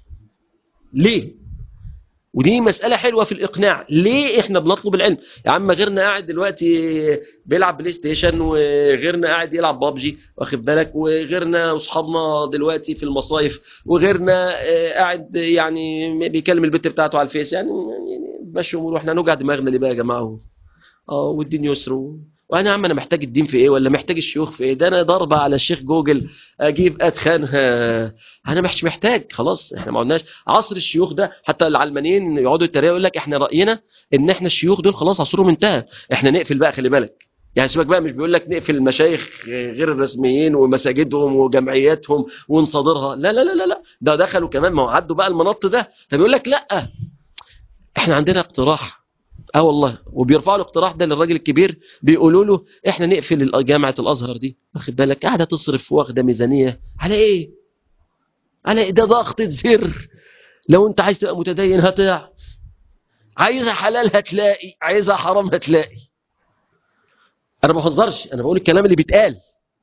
ليه؟ ودي مسألة حلوة في الإقناع. ليه احنا بنطلب العلم؟ يا عم غيرنا قاعد دلوقتي بيلعب بلاي ستيشن، وغيرنا قاعد يلعب بابجي، واخد بالك، وغيرنا واصحابنا دلوقتي في المصايف، وغيرنا قاعد يعني بيكلم البت بتاعته على الفيس. يعني ماشي امور، واحنا نوجع دماغنا ليه بقى يا جماعه؟ اه والدين يسر. وانا يا عم انا محتاج الدين في ايه، ولا محتاج الشيوخ في ايه؟ ده انا ضربه على الشيخ جوجل اجيب اتخانها. انا مش محتاج، خلاص احنا ما قلناش عصر الشيوخ ده. حتى العلمانيين يقعدوا يتريقوا يقول لك احنا راينا ان احنا الشيوخ دول خلاص عصرهم انتهى، احنا نقفل بقى. خلي بالك يعني، سيبك بقى، مش بيقول لك نقفل المشايخ غير الرسميين ومساجدهم وجمعياتهم ونصادرها، لا لا لا لا لا، ده دخلوا كمان، ما عدوا بقى المناط ده. فبيقول لك لا، احنا عندنا اقتراح. اه والله، وبيرفعوا الاقتراح ده للراجل الكبير، بيقولوا له احنا نقفل جامعة الازهر دي، واخد بالك، قاعده تصرف واخده ميزانية على ايه؟ على ايه؟ ده ضغطة زر. لو انت عايز تبقى متدين هتعرف، عايزها حلال هتلاقي، عايزها حرام هتلاقي. انا ما بهزرش، انا بقول الكلام اللي بيتقال.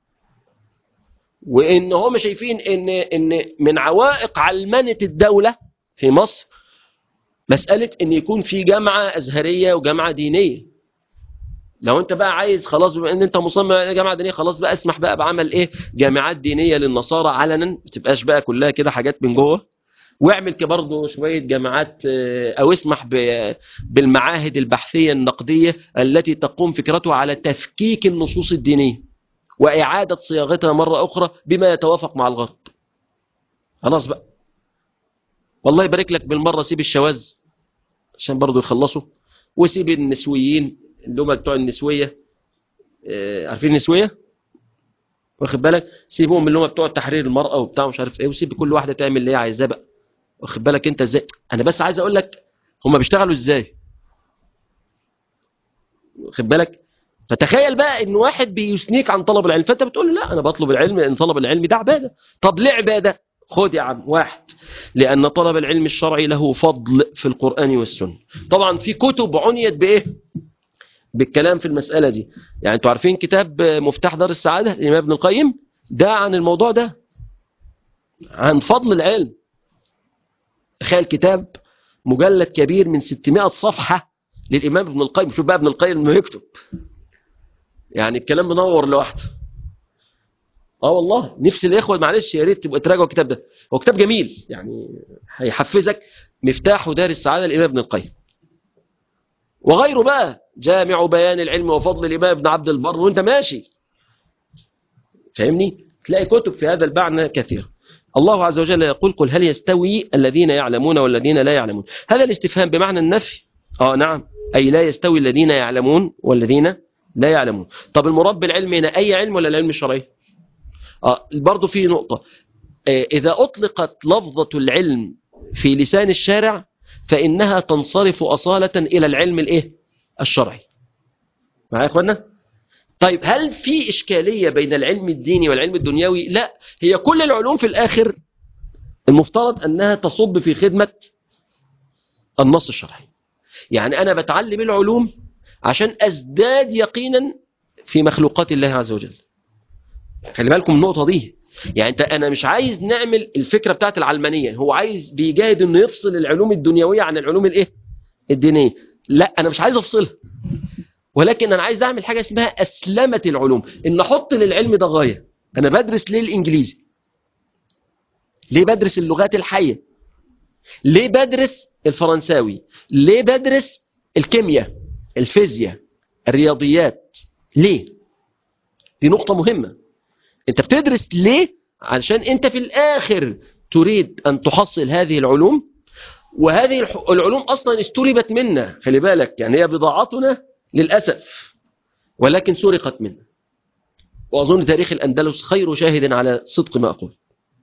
وان هم شايفين ان ان من عوائق علمنة الدولة في مصر مسألة ان يكون في جامعة ازهرية وجامعة دينية. لو انت بقى عايز خلاص، بما ان انت مصمم على جامعة دينية، خلاص بقى اسمح بقى بعمل ايه؟ جامعات دينية للنصارى علنا، ما تبقاش بقى كلها كده حاجات من جوه. واعمل برضه شوية جامعات، او اسمح بالمعاهد البحثية النقدية التي تقوم فكرتها على تفكيك النصوص الدينية واعادة صياغتها مرة اخرى بما يتوافق مع الغرب. خلاص بقى، والله يبارك لك بالمرة سيب الشواذ عشان برضه يخلصوا، وسيب النسويين اللي هم بتوع النسوية، اه عارفين النسوية؟ واخد بالك، سيبهم اللي هم بتوع تحرير المرأة وبتاع مش عارف ايه، وسيب كل واحدة تعمل اللي هي عايزاه بقى. واخد بالك انت ازاي؟ انا بس عايز اقول لك هم بيشتغلوا ازاي. واخد بالك؟ فتخيل بقى ان واحد بيثنيك عن طلب العلم، فانت بتقول له لا انا بطلب العلم لان طلب العلم ده عبادة. طب ليه عبادة؟ خد يا عم، واحد، لأن طلب العلم الشرعي له فضل في القرآن والسنة. طبعا في كتب عنيت بإيه؟ بالكلام في المسألة دي. يعني انتوا عارفين كتاب مفتاح دار السعادة للإمام ابن القيم، ده عن الموضوع ده، عن فضل العلم. تخيل كتاب مجلد كبير من ستمائة صفحة للإمام ابن القيم. شوف بقى ابن القيم ما يكتب، يعني الكلام منور لوحده. اه والله نفسي الإخوة معلش يا ريت تبقى تراجعوا الكتاب ده، هو كتاب جميل يعني هيحفزك. مفتاح دار السعادة الإمام ابن القيم، وغيره بقى جامع بيان العلم وفضل الإمام ابن عبد البر، وانت ماشي فاهمني تلاقي كتب في هذا المعنى كثير. الله عز وجل يقول قل هل يستوي الذين يعلمون والذين لا يعلمون. هذا الاستفهام بمعنى النفي. اه نعم، أي لا يستوي الذين يعلمون والذين لا يعلمون. طب المراد بالعلم هنا أي علم ولا العلم الشرعي؟ اه برضو في نقطة، آه إذا أطلقت لفظة العلم في لسان الشارع فإنها تنصرف أصالة إلى العلم الإيه؟ الشرعي. معايا يا إخوانا؟ طيب هل في إشكالية بين العلم الديني والعلم الدنيوي؟ لا، هي كل العلوم في الآخر المفترض أنها تصب في خدمة النص الشرعي. يعني أنا بتعلم العلوم عشان أزداد يقينا في مخلوقات الله عز وجل. خلي بالكم النقطة دي، يعني أنت أنا مش عايز نعمل الفكرة بتاعت العلمانية، هو عايز بيجاهد إنه يفصل العلوم الدنيوية عن العلوم الإيه؟ الدينية. لا أنا مش عايز أفصلها، ولكن أنا عايز أعمل حاجة اسمها أسلمة العلوم، إن أحط للعلم ده غاية. أنا بدرس ليه الإنجليزي؟ ليه بدرس اللغات الحية؟ ليه بدرس الفرنساوي؟ ليه بدرس الكيمياء، الفيزياء، الرياضيات؟ ليه؟ دي نقطة مهمة. أنت بتدرس ليه؟ علشان أنت في الآخر تريد أن تحصل هذه العلوم، وهذه العلوم أصلا استلبت منا، خلي بالك، يعني هي بضاعتنا للأسف، ولكن سرقت منا. وأظن تاريخ الأندلس خير شاهد على صدق ما أقول.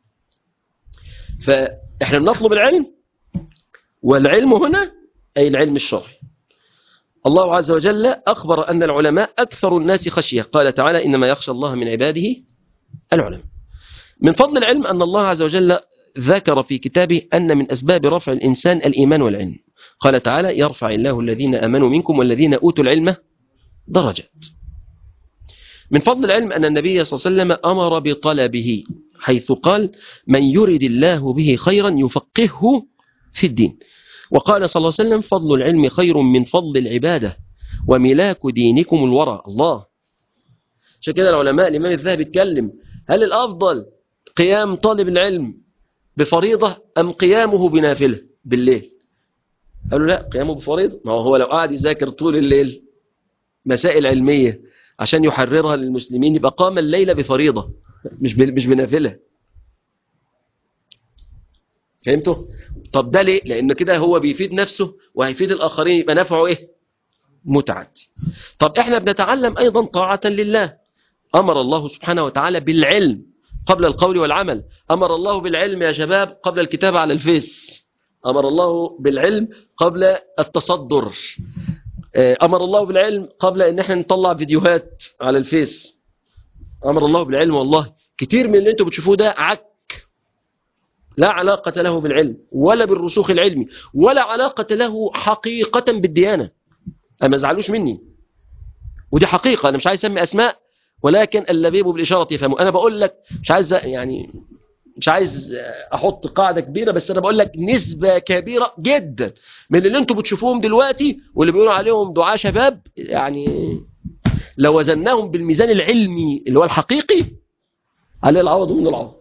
فإحنا بنطلب العلم، والعلم هنا أي العلم الشرعي. الله عز وجل أخبر أن العلماء أكثر الناس خشية، قال تعالى إنما يخشى الله من عباده العلماء. من فضل العلم أن الله عز وجل ذكر في كتابه أن من أسباب رفع الإنسان الإيمان والعلم. قال تعالى يرفع الله الذين آمنوا منكم والذين أوتوا العلم درجات. من فضل العلم أن النبي صلى الله عليه وسلم أمر بطلبه، حيث قال من يرد الله به خيرا يفقهه في الدين. وقال صلى الله عليه وسلم فضل العلم خير من فضل العبادة وملاك دينكم الورى. الله، عشان كده العلماء الإمام الذهبي اتكلم هل الأفضل قيام طالب العلم بفريضة أم قيامه بنافلة بالليل؟ قالوا لا، قيامه بفريضة. ما هو لو قاعد يذاكر طول الليل مسائل علمية عشان يحررها للمسلمين يبقى قام الليل بفريضة مش مش بنافلة. فهمتوا؟ طب ده ليه؟ لأن كده هو بيفيد نفسه وهيفيد الآخرين، يبقى نفعه إيه؟ متعد. طب إحنا بنتعلم أيضا طاعة لله. أمر الله سبحانه وتعالى بالعلم قبل القول والعمل. أمر الله بالعلم يا شباب قبل الكتابة على الفيس. أمر الله بالعلم قبل التصدر. أمر الله بالعلم قبل أن احنا نطلع فيديوهات على الفيس. أمر الله بالعلم. والله كتير من اللي انتم بتشوفوه ده عك، لا علاقة له بالعلم ولا بالرسوخ العلمي ولا علاقة له حقيقة بالديانة. أما زعلوش مني، ودي حقيقة. أنا مش عايز أسمي أسماء، ولكن اللبيب بالإشارة يفهموا. أنا بقول لك مش عايز يعني مش عايز أحط قاعدة كبيرة، بس أنا بقول لك نسبة كبيرة جدا من اللي انتم بتشوفوهم دلوقتي واللي بيقولوا عليهم دعاة شباب، يعني لو وزناهم بالميزان العلمي اللي هو الحقيقي عليه العوض من العوض،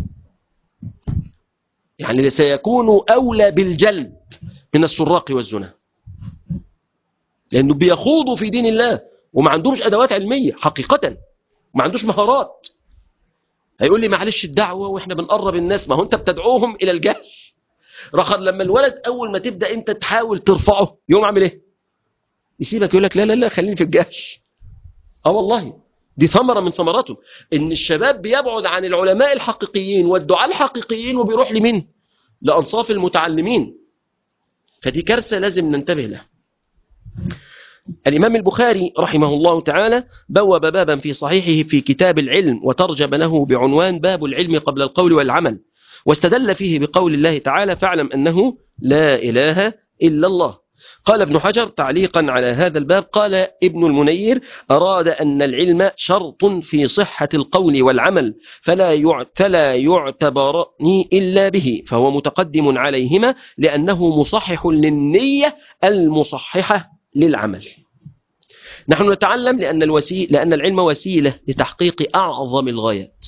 يعني سيكونوا أولى بالجلد من السراق والزنا، لأنه بيخوضوا في دين الله وما عندهمش أدوات علمية حقيقة، ما عندوش مهارات. هيقول لي معلش الدعوة وإحنا بنقرب الناس، ما هو أنت بتدعوهم إلى الجهل. رخر لما الولد أول ما تبدأ أنت تحاول ترفعه يوم عامل إيه؟ يسيبك يقول لك لا لا لا خليني في الجهل. آه والله دي ثمرة من ثمراته، إن الشباب بيبعد عن العلماء الحقيقيين والدعاء الحقيقيين وبيروح لمين؟ لأنصاف المتعلمين. فدي كارثة لازم ننتبه لها. الإمام البخاري رحمه الله تعالى بوب بابا في صحيحه في كتاب العلم وترجم له بعنوان باب العلم قبل القول والعمل، واستدل فيه بقول الله تعالى فاعلم أنه لا إله إلا الله. قال ابن حجر تعليقا على هذا الباب قال ابن المنير أراد أن العلم شرط في صحة القول والعمل فلا فلا يعتبرني إلا به، فهو متقدم عليهما لأنه مصحح للنية المصححة للعمل. نحن نتعلم لأن, الوسيلة لأن العلم وسيلة لتحقيق أعظم الغايات،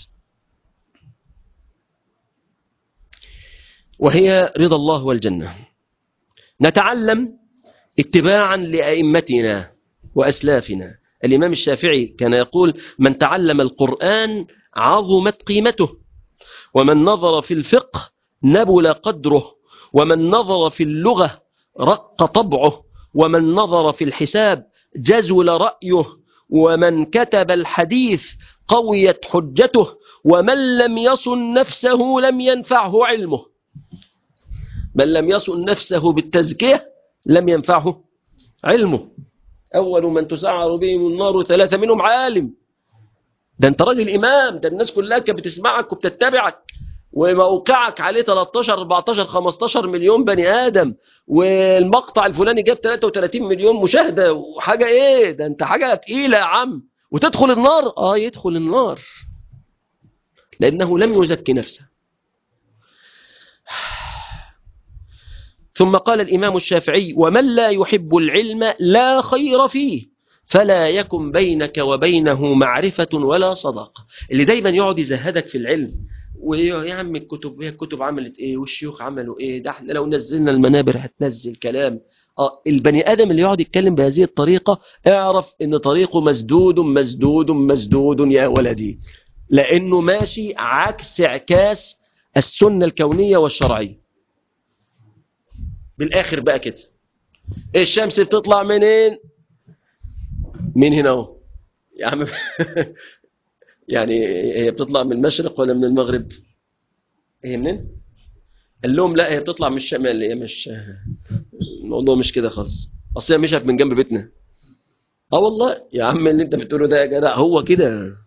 وهي رضا الله والجنة. نتعلم اتباعا لأئمتنا وأسلافنا. الإمام الشافعي كان يقول: من تعلم القرآن عظمت قيمته، ومن نظر في الفقه نبل قدره، ومن نظر في اللغة رق طبعه، ومن نظر في الحساب جزل رأيه، ومن كتب الحديث قويت حجته، ومن لم يصن نفسه لم ينفعه علمه. من لم يصن نفسه بالتزكية لم ينفعه علمه. أول من تسعر بهم النار ثلاثة منهم عالم. ده أنت راجل إمام، ده الناس كلها كانت بتسمعك وبتتبعك، وموقعك عليه ثلاثة عشر أربعة عشر خمسة عشر مليون بني آدم، والمقطع الفلاني جاب ثلاثة وثلاثين مليون مشاهدة، وحاجة إيه ده، أنت حاجة تقيلة يا عم، وتدخل النار. آه يدخل النار لأنه لم يزكي نفسه. ثم قال الإمام الشافعي: ومن لا يحب العلم لا خير فيه، فلا يكن بينك وبينه معرفة ولا صداقة. اللي دايما يقعد يزهدك في العلم، ويا عم الكتب، هي الكتب عملت ايه والشيوخ عملوا ايه، ده احنا لو نزلنا المنابر هتنزل كلام. اه البني ادم اللي يقعد يتكلم بهذه الطريقة اعرف ان طريقه مسدود مسدود مسدود يا ولدي، لانه ماشي عكس عكاس السنة الكونية والشرعية. بالاخر بقى كده، الشمس بتطلع منين؟ من هنا اهو يا عم. يعني هي بتطلع من المشرق ولا من المغرب؟ هي منين؟ قال لهم لا هي بتطلع من الشمال. هي مش الموضوع مش كده خالص، اصل هي مشت من جنب بيتنا. اه والله يا عم اللي انت بتقوله ده يا جدع هو كده.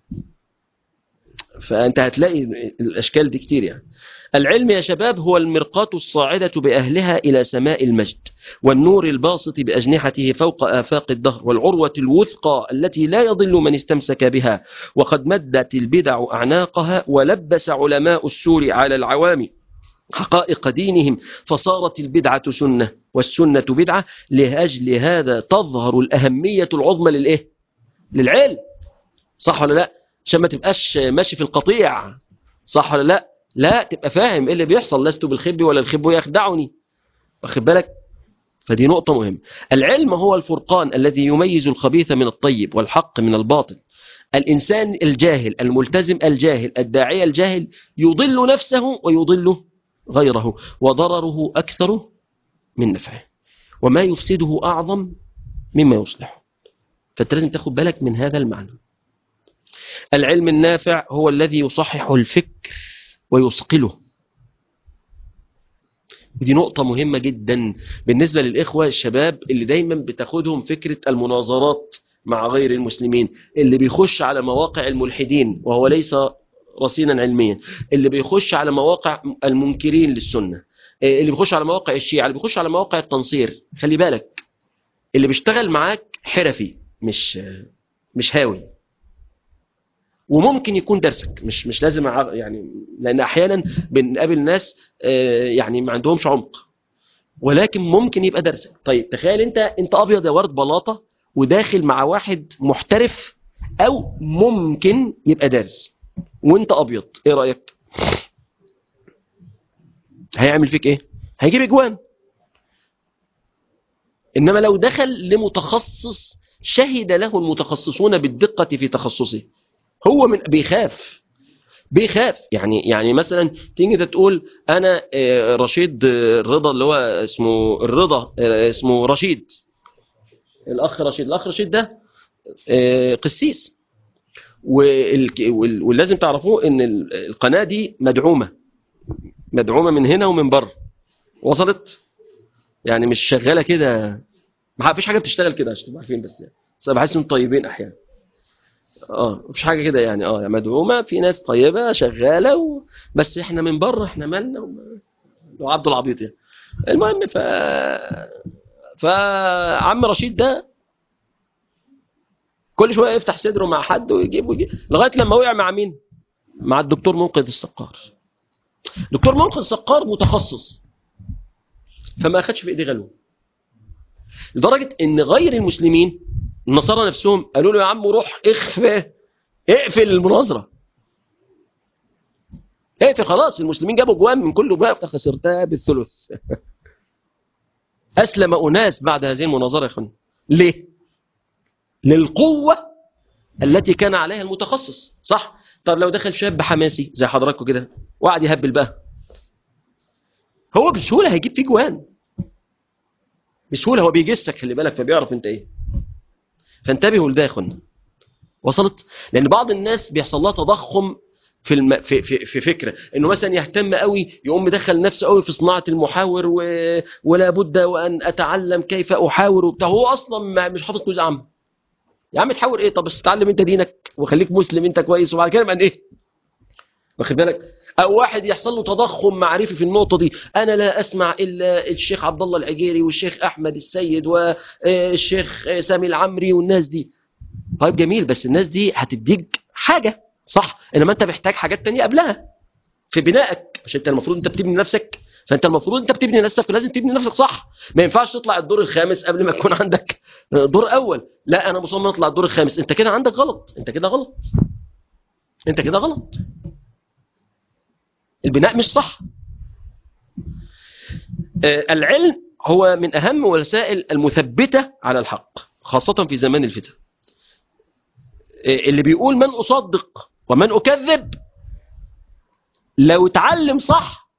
فانت هتلاقي الاشكال دي كتير يعني. العلم يا شباب هو المرقاة الصاعدة بأهلها إلى سماء المجد، والنور الباسط بأجنحته فوق آفاق الدهر، والعروة الوثقى التي لا يضل من استمسك بها. وقد مدت البدع أعناقها، ولبس علماء السور على العوام حقائق دينهم، فصارت البدعة سنة والسنة بدعة. لأجل هذا تظهر الأهمية العظمى للإيه؟ للعلم. صح ولا لا؟ عشان ما تبقاش ماشي في القطيع. صح ولا لا؟ لا، تبقى فاهم ايه اللي بيحصل. لست بالخب ولا الخب يخدعني. واخد بالك؟ فدي نقطة مهمة. العلم هو الفرقان الذي يميز الخبيث من الطيب والحق من الباطل. الإنسان الجاهل الملتزم الجاهل الداعية الجاهل يضل نفسه ويضل غيره، وضرره أكثر من نفعه، وما يفسده أعظم مما يصلحه. فأنت لازم تاخد بالك من هذا المعنى. العلم النافع هو الذي يصحح الفكر ويصقله. ودي نقطة مهمة جدا بالنسبة للإخوة الشباب اللي دايما بتاخدهم فكرة المناظرات مع غير المسلمين، اللي بيخش على مواقع الملحدين وهو ليس رصينا علميا، اللي بيخش على مواقع المنكرين للسنة، اللي بيخش على مواقع الشيعة، اللي بيخش على مواقع التنصير. خلي بالك اللي بيشتغل معاك حرفي، مش مش هاوي. وممكن يكون درسك مش مش لازم يعني، لأن أحيانا بنقابل ناس يعني ما عندهمش عمق، ولكن ممكن يبقى درسك. طيب تخيل انت انت ابيض يا ورد بلاطة وداخل مع واحد محترف او ممكن يبقى دارس، وانت ابيض، ايه رأيك؟ هيعمل فيك ايه؟ هيجيب اجوان. انما لو دخل لمتخصص شهد له المتخصصون بالدقة في تخصصه، هو من بيخاف بيخاف يعني يعني مثلا تيجي تقول انا رشيد الرضا، اللي هو اسمه الرضا، اسمه رشيد، الاخ رشيد الاخ رشيد ده قسيس، ولازم تعرفوه ان القناة دي مدعومة مدعومة من هنا ومن بره. وصلت؟ يعني مش شغالة كده، ما فيش حاجة بتشتغل كده عشان تبقوا عارفين. بس يعني بس انا بحس انهم طيبين احيانا. اه مفيش حاجة كده يعني. اه مدعومة، في ناس طيبة شغالة و... بس احنا من بره احنا مالنا و... وعبد العبيط يعني. المهم ف فعم رشيد ده كل شوية يفتح صدره مع حد ويجيب ويجيب لغاية لما وقع مع مين؟ مع الدكتور منقذ السقار. دكتور منقذ السقار متخصص، فما اخدش في ايديه غلو. لدرجة ان غير المسلمين النصارى نفسهم قالوا له يا عم روح اخفى اقفل المناظرة، اقفل خلاص، المسلمين جابوا جوان من كل باب خسرتها بالثلث. أسلم أناس بعد هذه المناظرة يا أخوان. ليه؟ للقوة التي كان عليها المتخصص. صح؟ طب لو دخل شاب حماسي زي حضراتكم كده وقعد يهبل بقى، هو بسهولة هيجيب فيه جوان بسهولة، هو بيجسك خلي بالك، فبيعرف انت ايه. فانتبهوا لده يا اخوانا. وصلت؟ لأن بعض الناس بيحصل لها تضخم في الم... في في في فكره انه مثلا يهتم قوي، يقوم مدخل نفسه قوي في صناعه المحاور و... ولا بد وان اتعلم كيف احاور وبتاع، هو اصلا ما مش حاطط جزء عام. يا عم تحاور ايه؟ طب بس تتعلم انت دينك وخليك مسلم انت كويس، وبعد كده يبقى ايه؟ واخد بالك؟ او واحد يحصل له تضخم معرفي في النقطه دي، انا لا اسمع الا الشيخ عبد الله العجيري والشيخ احمد السيد والشيخ سامي العمري والناس دي. طيب جميل، بس الناس دي هتديك حاجه صح، انما انت محتاج حاجات تانية قبلها في بنائك، مش انت المفروض انت بتبني نفسك، فانت المفروض انت بتبني نفسك ولازم تبني نفسك صح. ما ينفعش تطلع الدور الخامس قبل ما يكون عندك دور اول. لا انا مصمم اطلع الدور الخامس، انت كده عندك غلط، انت كده غلط، انت كده غلط، البناء مش صح. آه العلم هو من اهم وسائل المثبته على الحق خاصه في زمان الفتن. آه اللي بيقول من اصدق ومن اكذب لو اتعلم صح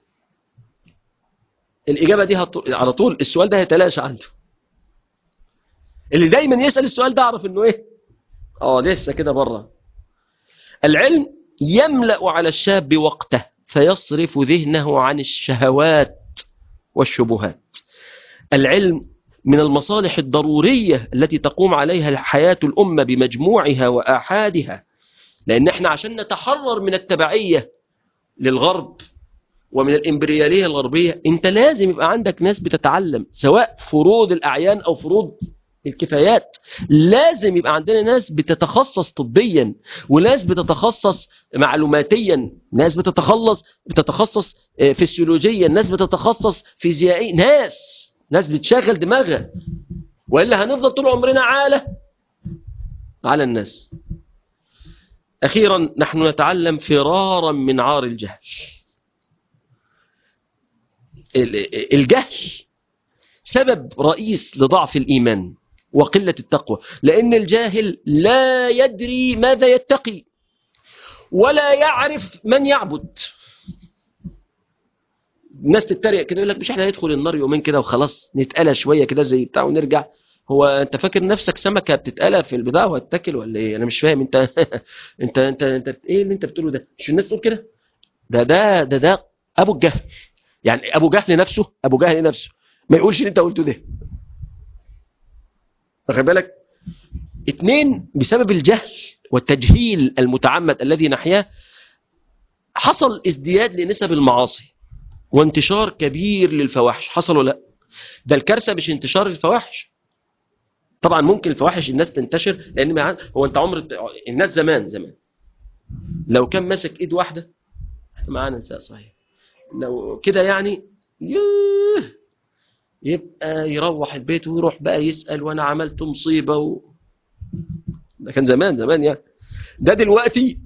الإجابة دي هت... على طول السؤال ده هيتلاشى عنده. اللي دايما يسأل السؤال ده اعرف انه ايه؟ اه لسه كده بره. العلم يملأ على الشاب وقته فيصرف ذهنه عن الشهوات والشبهات. العلم من المصالح الضرورية التي تقوم عليها حياة الأمة بمجموعها وآحادها، لأن احنا عشان نتحرر من التبعية للغرب ومن الإمبريالية الغربية انت لازم يبقى عندك ناس بتتعلم، سواء فروض الأعيان أو فروض الكفايات. لازم يبقى عندنا ناس بتتخصص طبيا، وناس بتتخصص معلوماتيا، ناس بتتخلص بتتخصص فسيولوجيا، ناس بتتخصص فيزيائيا، ناس ناس بتشغل دماغها، وإلا هنفضل طول عمرنا عالة على الناس. أخيرا نحن نتعلم فرارا من عار الجهل. الجهل سبب رئيس لضعف الإيمان وقلة التقوى، لأن الجاهل لا يدري ماذا يتقي ولا يعرف من يعبد. الناس تتريق كده يقول لك مش احنا هندخل النار يومين كده وخلاص نتقلى شوية كده زي بتاع ونرجع. هو انت فاكر نفسك سمكة بتتقلى في البتاع وهتتاكل ولا ايه؟ انا مش فاهم انت انت انت انت ايه اللي انت بتقوله ده؟ مش الناس تقول كده؟ ده ده ده ده ابو الجهل. يعني ابو جهل نفسه ابو جهل نفسه ما يقولش اللي انت قلته ده. واخد بالك؟ اتنين، بسبب الجهل والتجهيل المتعمد الذي نحياه حصل ازدياد لنسب المعاصي وانتشار كبير للفواحش. حصل ولا لا؟ ده الكارثه مش انتشار الفواحش. طبعا ممكن الفواحش الناس تنتشر لان ما هو انت عمر الناس زمان زمان لو كان ماسك ايد واحده معانا نساء صحيح لو كده يعني يوه يبقى يروح البيت ويروح بقى يسأل وانا عملت مصيبة و... ده كان زمان زمان يعني. ده دلوقتي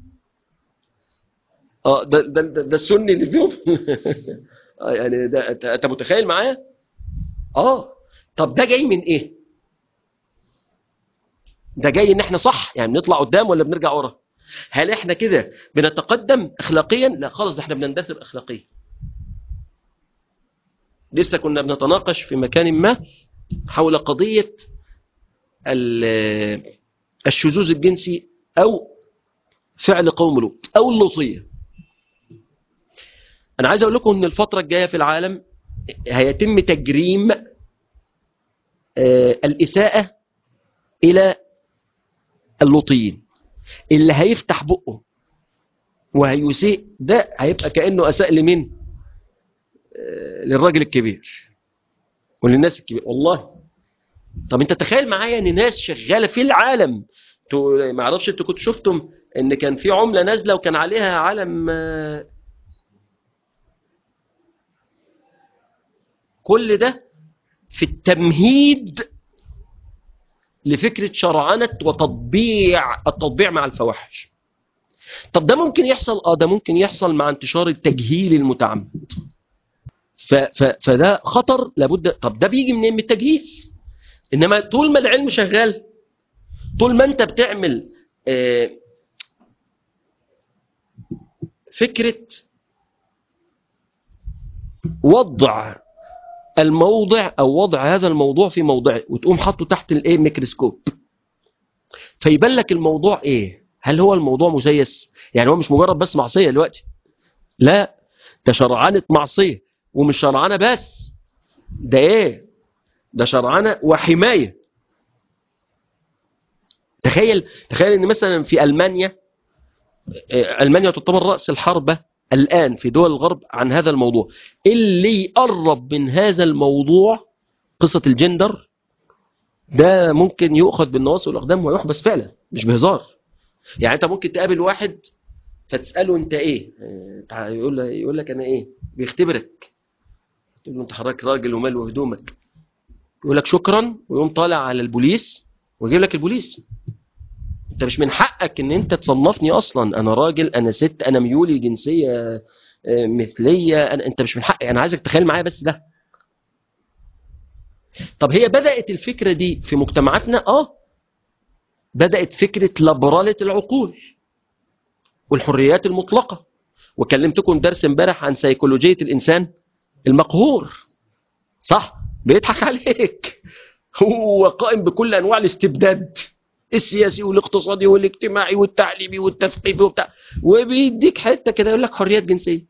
اه ده ده ده, ده السني اللي فيهم اه يعني ده انت متخيل معايا؟ اه طب ده جاي من ايه؟ ده جاي ان احنا صح يعني بنطلع قدام ولا بنرجع ورا؟ هل احنا كده بنتقدم اخلاقيا؟ لا خالص، ده احنا بنندثر اخلاقيا. لسه كنا بنتناقش في مكان ما حول قضية الشذوذ الجنسي أو فعل قوم لوط أو اللوطية. أنا عايز أقول لكم أن الفترة الجاية في العالم هيتم تجريم الإساءة إلى اللوطيين. اللي هيفتح بقه وهيسيء ده هيبقى كأنه أساء لمين؟ للراجل الكبير وللناس الكبير والله. طب انت تخيل معايا ان ناس شغالة في العالم، ما اعرفش انتوا كنتوا شفتم ان كان في عملة نازلة وكان عليها علم، كل ده في التمهيد لفكرة شرعنة وتطبيع التطبيع مع الفواحش. طب ده ممكن يحصل؟ اه ده ممكن يحصل مع انتشار التجهيل المتعمد. ف ف فده خطر لابد. طب ده بيجي منين؟ من التجهيل. انما طول ما العلم شغال، طول ما انت بتعمل آه فكرة وضع الموضع او وضع هذا الموضوع في موضعه وتقوم حاطه تحت الايه ميكروسكوب، فيبان لك الموضوع ايه. هل هو الموضوع مسيس؟ يعني هو مش مجرد بس معصية دلوقتي، لا ده شرعنة معصية، ومش شرعنة بس، ده ايه؟ ده شرعنة وحماية. تخيل تخيل ان مثلا في ألمانيا، ألمانيا تعتبر رأس الحربة الآن في دول الغرب عن هذا الموضوع. اللي يقرب من هذا الموضوع قصة الجندر ده ممكن يؤخذ بالنواصي والأقدام ويحبس فعلا، مش بهزار. يعني انت ممكن تقابل واحد فتسأله انت ايه، يقول يقول لك انا ايه، بيختبرك. تقول له انت حضرتك راجل ومال وهدومك، يقول لك شكرا ويقوم طالع على البوليس ويجيب لك البوليس. انت مش من حقك ان انت تصنفني اصلا، انا راجل، انا ست، انا ميولي جنسيه مثليه، أنا انت مش من حقك، انا عايزك تخيل معايا بس ده. طب هي بدات الفكره دي في مجتمعاتنا، اه بدات فكره لبرالة العقول والحريات المطلقه. وكلمتكم درس امبارح عن سيكولوجيه الانسان المقهور، صح؟ بيضحك عليك. هو قائم بكل انواع الاستبداد السياسي والاقتصادي والاجتماعي والتعليمي والتثقيفي وبتاع، وبيديك حته كده يقول لك حريات جنسيه،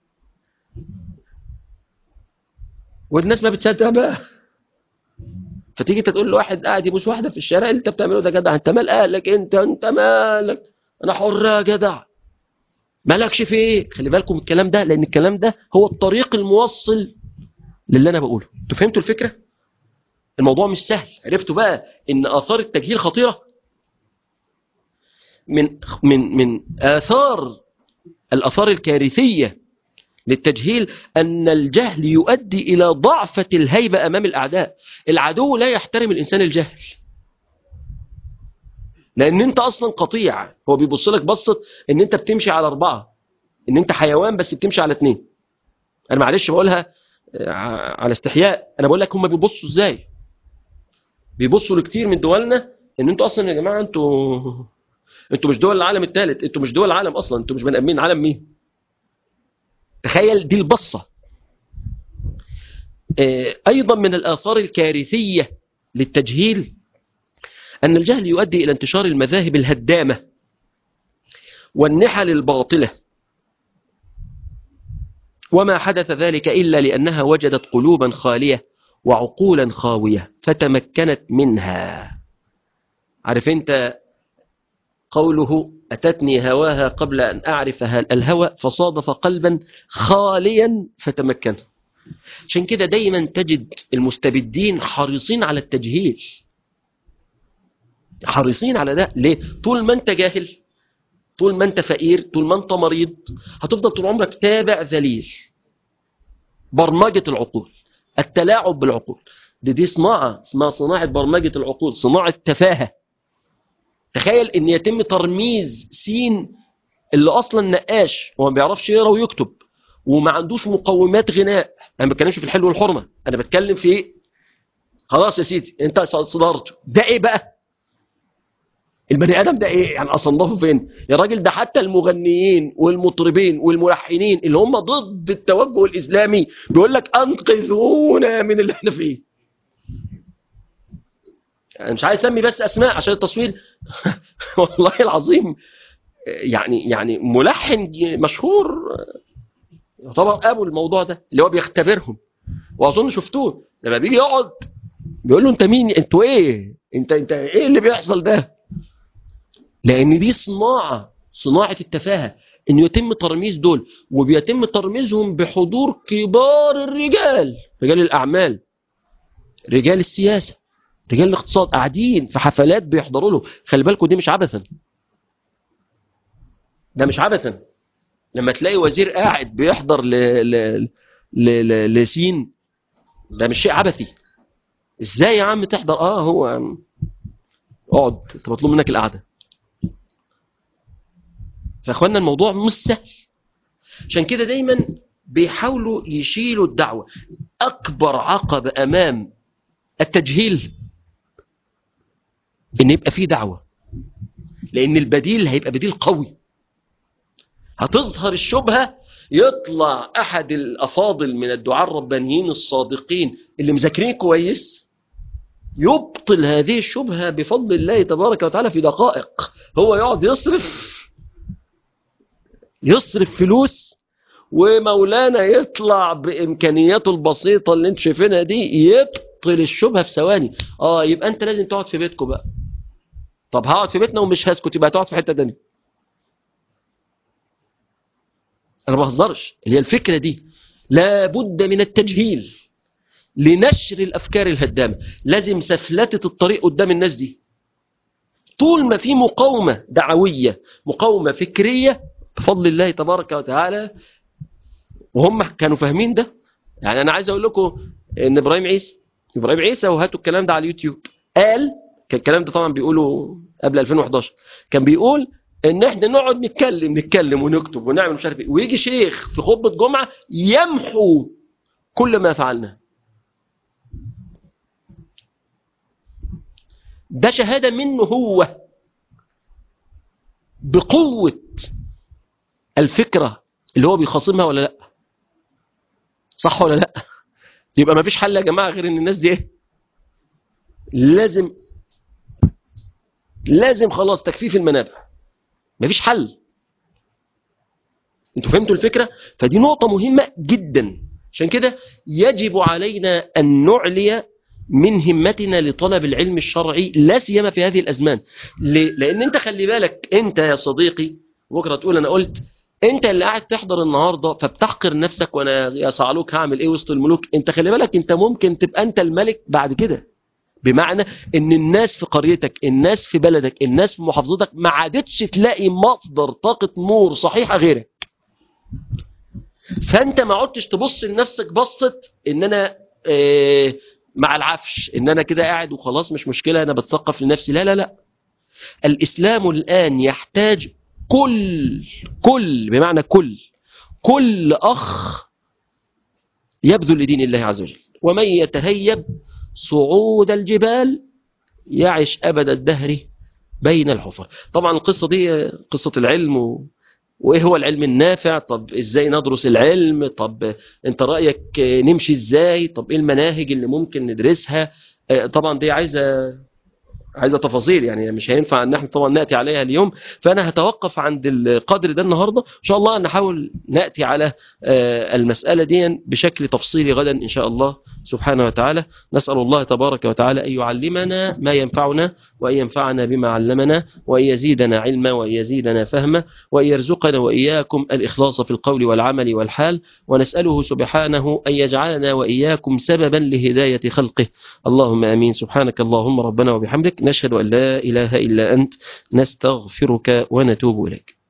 والناس ما بتصدق بقى. فتيجي تقول لواحد قاعد يبوس واحده في الشارع، اللي انت بتعمله ده جدع؟ انت مال اهلك؟ انت انت مالك؟ انا حر يا جدع، مالكش في ايه؟ خلي بالكم الكلام ده، لان الكلام ده هو الطريق الموصل للي انا بقوله. انتوا فهمتوا الفكره؟ الموضوع مش سهل. عرفتوا بقى ان اثار التجهيل خطيره؟ من من من آثار الآثار الكارثية للتجهيل أن الجهل يؤدي إلى ضعفة الهيبة أمام الأعداء. العدو لا يحترم الإنسان الجهل، لأن أنت أصلا قطيع. هو بيبص لك بصة أن أنت بتمشي على أربعة، أن أنت حيوان بس بتمشي على اتنين. أنا معلش بقولها على استحياء، أنا بقول لك هم بيبصوا إزاي. بيبصوا لكتير من دولنا أن أنتوا أصلا يا جماعة أنتوا أنتوا مش دول العالم الثالث، أنتوا مش دول العالم أصلا، أنتوا مش بني آدمين، عالم مين؟ تخيل دي البصة. أيضا من الآثار الكارثية للتجهيل أن الجهل يؤدي إلى انتشار المذاهب الهدامة والنحل الباطلة، وما حدث ذلك إلا لأنها وجدت قلوبا خالية وعقولا خاوية فتمكنت منها. عارف أنت قوله أتتني هواها قبل أن أعرف الهوى فصادف قلبا خاليا فتمكنه. عشان كده دايما تجد المستبدين حريصين على التجهيل، حريصين على ده. ليه؟ طول ما انت جاهل، طول ما انت فقير، طول ما انت مريض، هتفضل طول عمرك تابع ذليل. برمجة العقول، التلاعب بالعقول، دي, دي صناعة اسمها صناعة برمجة العقول، صناعة تفاهة. تخيل ان يتم ترميز سين اللي اصلا نقاش وما بيعرفش يقرا ويكتب وما عندوش مقومات غناء. انا ما بتكلمش في الحل والحرمة، انا بتكلم في ايه؟ خلاص يا سيدي انت صدرته، ده ايه بقى؟ البني ادم ده ايه يعني؟ اصنفه فين يا راجل؟ ده حتى المغنيين والمطربين والملحنين اللي هم ضد التوجه الاسلامي بيقول لك انقذونا من اللي احنا فيه. انا مش عايز اسمي بس اسماء عشان التصوير. والله العظيم يعني يعني ملحن مشهور يعتبر ابو الموضوع ده اللي هو بيختبرهم، واظن شفتوه لما بيجي يقعد بيقول له انت مين؟ انتوا ايه؟ انت انت ايه اللي بيحصل ده؟ لأن دي صناعة، صناعة التفاهة، إنه يتم ترميز دول، وبيتم ترميزهم بحضور كبار الرجال، رجال الأعمال، رجال السياسة، رجال الاقتصاد، قاعدين في حفلات بيحضروا له. خلي بالكم دي مش عبثا، ده مش عبثا. لما تلاقي وزير قاعد بيحضر ل... ل... ل... ل... لسين، ده مش شيء عبثي. ازاي يا عم تحضر؟ اه هو اقعد، انت مطلوب منك القعده. فاخوانا الموضوع مش سهل، عشان كده دايما بيحاولوا يشيلوا الدعوه. اكبر عقبه امام التجهيل ان يبقى فيه دعوه، لان البديل هيبقى بديل قوي. هتظهر الشبهه، يطلع احد الافاضل من الدعاة الربانيين الصادقين اللي مذاكرين كويس يبطل هذه الشبهه بفضل الله تبارك وتعالى في دقائق. هو يقعد يصرف يصرف فلوس، ومولانا يطلع بامكانياته البسيطه اللي انتوا شايفينها دي يبطل الشبهه في ثواني. اه يبقى انت لازم تقعد في بيتكم بقى. طب هقعد في بيتنا ومش هسكت، يبقى تقعد في حته ثانيه. انا ما بهزرش، هي الفكره دي لابد من التجهيل لنشر الافكار الهدامه. لازم سفلته الطريق قدام الناس دي. طول ما في مقاومه دعويه، مقاومه فكريه، بفضل الله تبارك وتعالى، وهم كانوا فاهمين ده. يعني انا عايز اقول لكم ان ابراهيم عيسى ابراهيم عيسى وهاتوا الكلام ده على اليوتيوب، قال كان الكلام ده طبعا بيقوله قبل ألفين وإحداشر، كان بيقول ان احنا نقعد نتكلم نتكلم ونكتب ونعمل مش عارف ايه، ويجي شيخ في خطبه جمعه يمحو كل ما فعلنا. ده شهاده منه هو بقوه الفكره اللي هو بيخاصمها، ولا لا؟ صح ولا لا؟ يبقى ما فيش حل يا جماعه غير ان الناس دي ايه؟ لازم لازم خلاص تكفيف المنابع، ما فيش حل. انتوا فهمتوا الفكره؟ فدي نقطه مهمه جدا. عشان كده يجب علينا ان نعلي من همتنا لطلب العلم الشرعي، لا سيما في هذه الازمان. لان انت خلي بالك، انت يا صديقي بكره تقول انا قلت، انت اللي قاعد تحضر النهارده فبتحقر نفسك، وانا يا صعلوك هعمل ايه وسط الملوك. انت خلي بالك، انت ممكن تبقى انت الملك بعد كده. بمعنى ان الناس في قريتك، الناس في بلدك، الناس في محافظتك ما عادتش تلاقي مصدر طاقه نور صحيحه غيرك. فانت ما عدتش تبص لنفسك بصت ان انا آه مع العفش، ان انا كده قاعد وخلاص مش مشكله انا بتثقف لنفسي. لا لا لا، الاسلام الان يحتاج كل كل بمعنى كل كل اخ يبذل لدين الله عز وجل. ومن يتهيب صعود الجبال يعش ابد الدهر بين الحفر. طبعا القصه دي قصه العلم و... وايه هو العلم النافع، طب ازاي ندرس العلم، طب انت رايك نمشي ازاي، طب ايه المناهج اللي ممكن ندرسها. طبعا دي عايزه عايزه تفاصيل، يعني مش هينفع ان احنا طبعا ناتي عليها اليوم. فانا هتوقف عند القدر ده النهارده، ان شاء الله نحاول ناتي على المساله دي بشكل تفصيلي غدا ان شاء الله سبحانه وتعالى. نسال الله تبارك وتعالى ان يعلمنا ما ينفعنا، وان ينفعنا بما علمنا، وان يزيدنا علما، وان يزيدنا فهما، وان يرزقنا واياكم الاخلاص في القول والعمل والحال. ونساله سبحانه ان يجعلنا واياكم سببا لهدايه خلقه. اللهم امين. سبحانك اللهم ربنا وبحمدك، نشهد أن لا إله إلا أنت، نستغفرك ونتوب إليك.